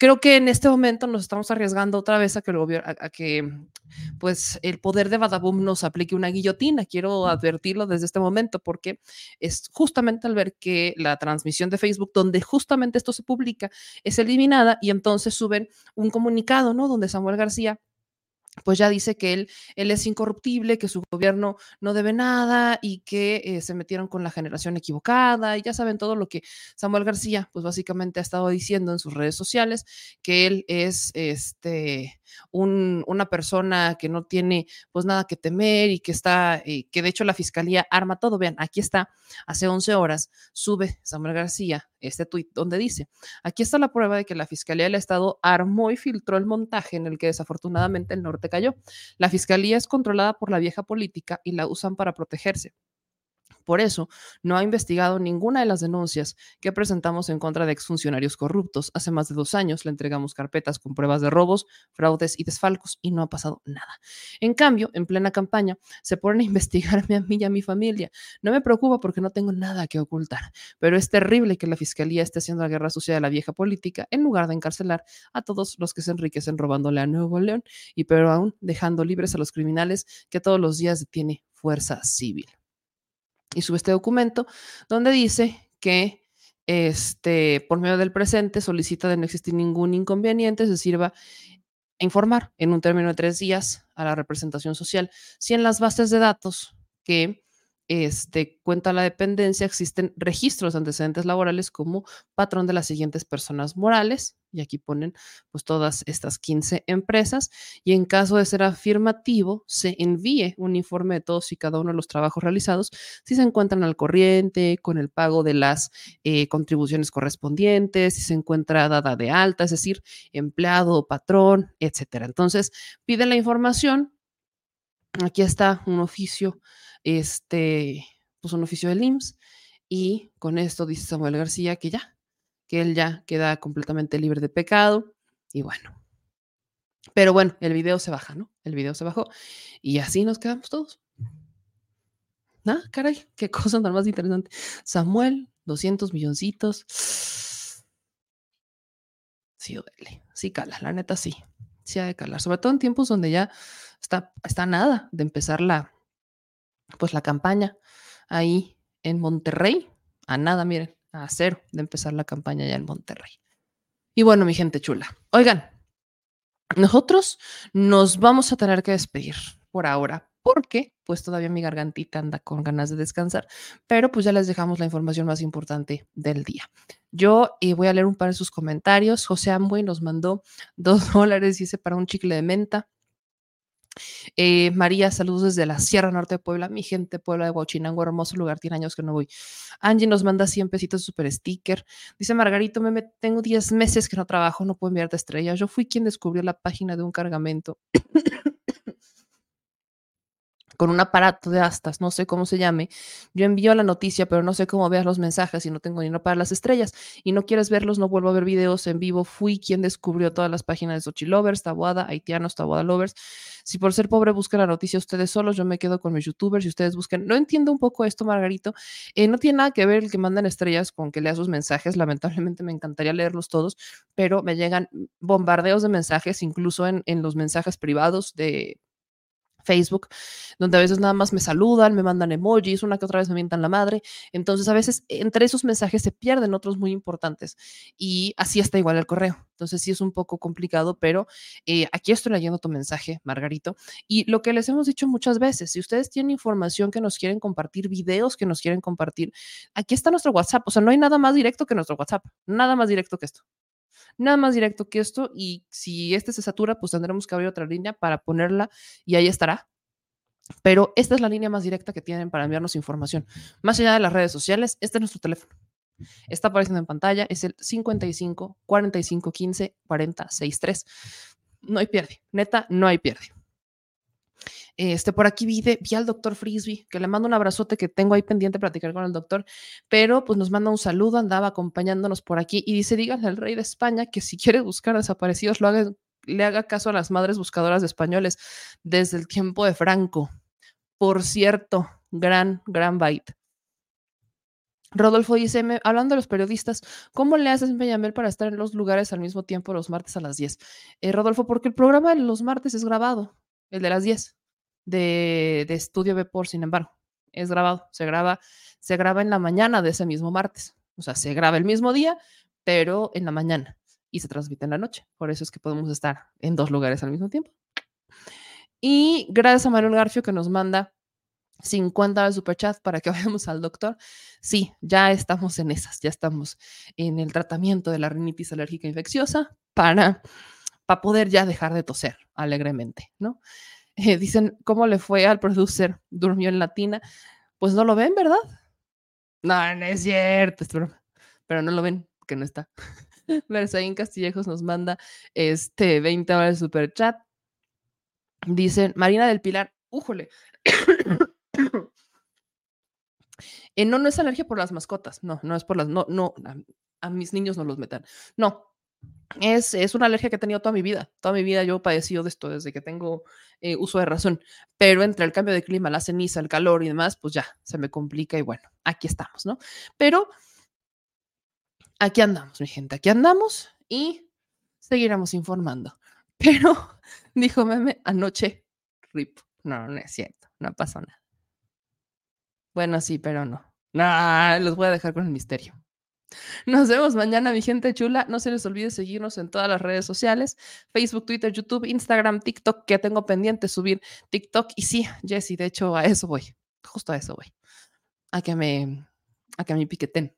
creo que en este momento nos estamos arriesgando otra vez a que el gobierno, a, a que pues el poder de Badaboom nos aplique una guillotina. Quiero advertirlo desde este momento porque es justamente al ver que la transmisión de Facebook, donde justamente esto se publica, es eliminada y entonces suben un comunicado, ¿no? Donde Samuel García pues ya dice que él, él es incorruptible, que su gobierno no debe nada y que eh, se metieron con la generación equivocada y ya saben todo lo que Samuel García pues básicamente ha estado diciendo en sus redes sociales, que él es este, un, una persona que no tiene pues nada que temer y que está, eh, que de hecho la fiscalía arma todo. Vean, aquí está, hace once horas sube Samuel García este tuit donde dice: aquí está la prueba de que la Fiscalía del Estado armó y filtró el montaje en el que desafortunadamente el norte cayó. La Fiscalía es controlada por la vieja política y la usan para protegerse. Por eso, no ha investigado ninguna de las denuncias que presentamos en contra de exfuncionarios corruptos. Hace más de dos años le entregamos carpetas con pruebas de robos, fraudes y desfalcos y no ha pasado nada. En cambio, en plena campaña, se ponen a investigarme a mí y a mi familia. No me preocupa porque no tengo nada que ocultar, pero es terrible que la Fiscalía esté haciendo la guerra sucia de la vieja política en lugar de encarcelar a todos los que se enriquecen robándole a Nuevo León y peor aún, dejando libres a los criminales que todos los días detiene Fuerza Civil. Y sube este documento donde dice que este, por medio del presente solicita de no existir ningún inconveniente, se sirva a informar en un término de tres días a la representación social si en las bases de datos que este, cuenta la dependencia existen registros de antecedentes laborales como patrón de las siguientes personas morales, y aquí ponen pues todas estas quince empresas, y en caso de ser afirmativo se envíe un informe de todos y cada uno de los trabajos realizados si se encuentran al corriente con el pago de las eh, contribuciones correspondientes, si se encuentra dada de alta, es decir, empleado, patrón, etcétera. Entonces pide la información. Aquí está un oficio, este, pues un oficio del I M S S, y con esto dice Samuel García que ya, que él ya queda completamente libre de pecado, y bueno. Pero bueno, el video se baja, ¿no? El video se bajó, y así nos quedamos todos. Ah, caray, qué cosa tan más interesante. Samuel, doscientos milloncitos. Sí duele, sí cala, la neta sí, sí ha de calar, sobre todo en tiempos donde ya está, está nada de empezar la, pues la campaña ahí en Monterrey, a nada, miren, a cero de empezar la campaña ya en Monterrey. Y bueno, mi gente chula, oigan, nosotros nos vamos a tener que despedir por ahora, porque pues todavía mi gargantita anda con ganas de descansar, pero pues ya les dejamos la información más importante del día. Yo eh, voy a leer un par de sus comentarios. José Amway nos mandó dos dólares, dice, para un chicle de menta. Eh, María, saludos desde la Sierra Norte de Puebla, mi gente, Puebla de Huachinango, hermoso lugar, tiene años que no voy. Angie nos manda cien pesitos super sticker. Dice Margarito, meme, tengo diez meses que no trabajo, no puedo enviarte estrellas. Yo fui quien descubrió la página de un cargamento con un aparato de astas, no sé cómo se llame. Yo envío la noticia, pero no sé cómo veas los mensajes y no tengo dinero para las estrellas. Y no quieres verlos, no vuelvo a ver videos en vivo. Fui quien descubrió todas las páginas de Xochilovers, Taboada, Haitianos, Taboada Lovers. Si por ser pobre buscan la noticia ustedes solos, yo me quedo con mis youtubers y ustedes busquen. No entiendo un poco esto, Margarito. Eh, no tiene nada que ver el que mandan estrellas con que lea sus mensajes. Lamentablemente me encantaría leerlos todos, pero me llegan bombardeos de mensajes, incluso en, en los mensajes privados de Facebook, donde a veces nada más me saludan, me mandan emojis, una que otra vez me mientan la madre. Entonces a veces entre esos mensajes se pierden otros muy importantes y así está igual el correo. Entonces sí es un poco complicado, pero eh, aquí estoy leyendo tu mensaje, Margarito. Y lo que les hemos dicho muchas veces, si ustedes tienen información que nos quieren compartir, videos que nos quieren compartir, aquí está nuestro WhatsApp. O sea, no hay nada más directo que nuestro WhatsApp, nada más directo que esto. Nada más directo que esto, y si este se satura, pues tendremos que abrir otra línea para ponerla y ahí estará. Pero esta es la línea más directa que tienen para enviarnos información. Más allá de las redes sociales, este es nuestro teléfono. Está apareciendo en pantalla, es el cincuenta y cinco, cuarenta y cinco, quince, cuarenta, sesenta y tres. No hay pierde, neta, no hay pierde. Este, por aquí vi, de, vi al doctor Frisby, que le mando un abrazote, que tengo ahí pendiente platicar con el doctor, pero pues nos manda un saludo, andaba acompañándonos por aquí y dice, díganle al rey de España que si quiere buscar desaparecidos, lo haga, le haga caso a las madres buscadoras de españoles desde el tiempo de Franco. Por cierto, gran, gran bite. Rodolfo dice, me- hablando de los periodistas, ¿cómo le haces, Yamel, para estar en los lugares al mismo tiempo los martes a las diez? Eh, Rodolfo, porque el programa de los martes es grabado, el de las diez, de, de Estudio B por, sin embargo, es grabado, se graba, se graba en la mañana de ese mismo martes. O sea, se graba el mismo día, pero en la mañana y se transmite en la noche. Por eso es que podemos estar en dos lugares al mismo tiempo. Y gracias a Manuel Garfio que nos manda cincuenta de superchat para que vayamos al doctor. Sí, ya estamos en esas, ya estamos en el tratamiento de la rinitis alérgica infecciosa para, para poder ya dejar de toser alegremente, ¿no? Eh, dicen, ¿cómo le fue al producer? ¿Durmió en Latina? Pues no lo ven, ¿verdad? No, no es cierto, es broma. Pero no lo ven, que no está. Versaín Castillejos nos manda este veinte horas de superchat. Dicen, Marina del Pilar, újole. Eh, no, no es alergia por las mascotas, no, no es por las, no, no, a, a mis niños no los metan, no, es, es una alergia que he tenido toda mi vida, toda mi vida yo he padecido de esto desde que tengo eh, uso de razón, pero entre el cambio de clima, la ceniza, el calor y demás, pues ya, se me complica y bueno, aquí estamos, ¿no? Pero aquí andamos, mi gente, aquí andamos y seguiremos informando, pero dijo Meme anoche, rip, no, no es cierto, no pasó nada. Bueno, sí, pero no. Nah, los voy a dejar con el misterio. Nos vemos mañana, mi gente chula. No se les olvide seguirnos en todas las redes sociales: Facebook, Twitter, YouTube, Instagram, TikTok, que tengo pendiente subir TikTok. Y sí, Jessy, de hecho, a eso voy. Justo a eso voy. A que me, a que me piqueten.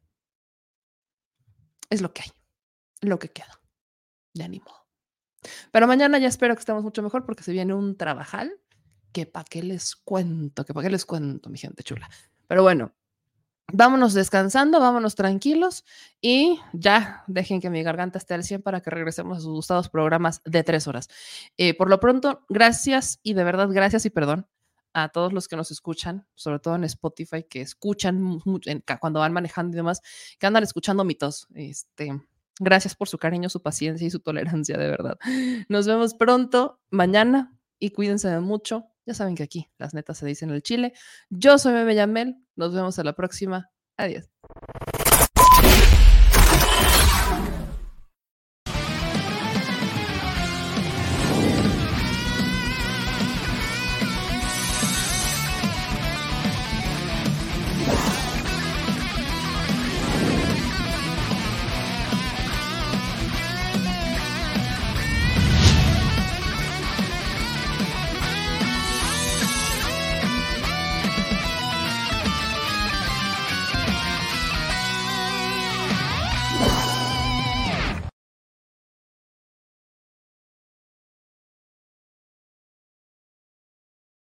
Es lo que hay. Lo que queda. Ya ni modo. Pero mañana ya espero que estemos mucho mejor porque se viene un trabajal que pa' qué les cuento, que pa' qué les cuento, mi gente chula. Pero bueno, vámonos descansando, vámonos tranquilos y ya dejen que mi garganta esté al cien para que regresemos a sus gustados programas de tres horas. Eh, por lo pronto, gracias y de verdad gracias y perdón a todos los que nos escuchan, sobre todo en Spotify, que escuchan mucho, en, cuando van manejando y demás, que andan escuchando mi tos. Este, gracias por su cariño, su paciencia y su tolerancia, de verdad. Nos vemos pronto, mañana, y cuídense de mucho. Ya saben que aquí las netas se dicen el chile. Yo soy Meme Yamel. Nos vemos a la próxima. Adiós.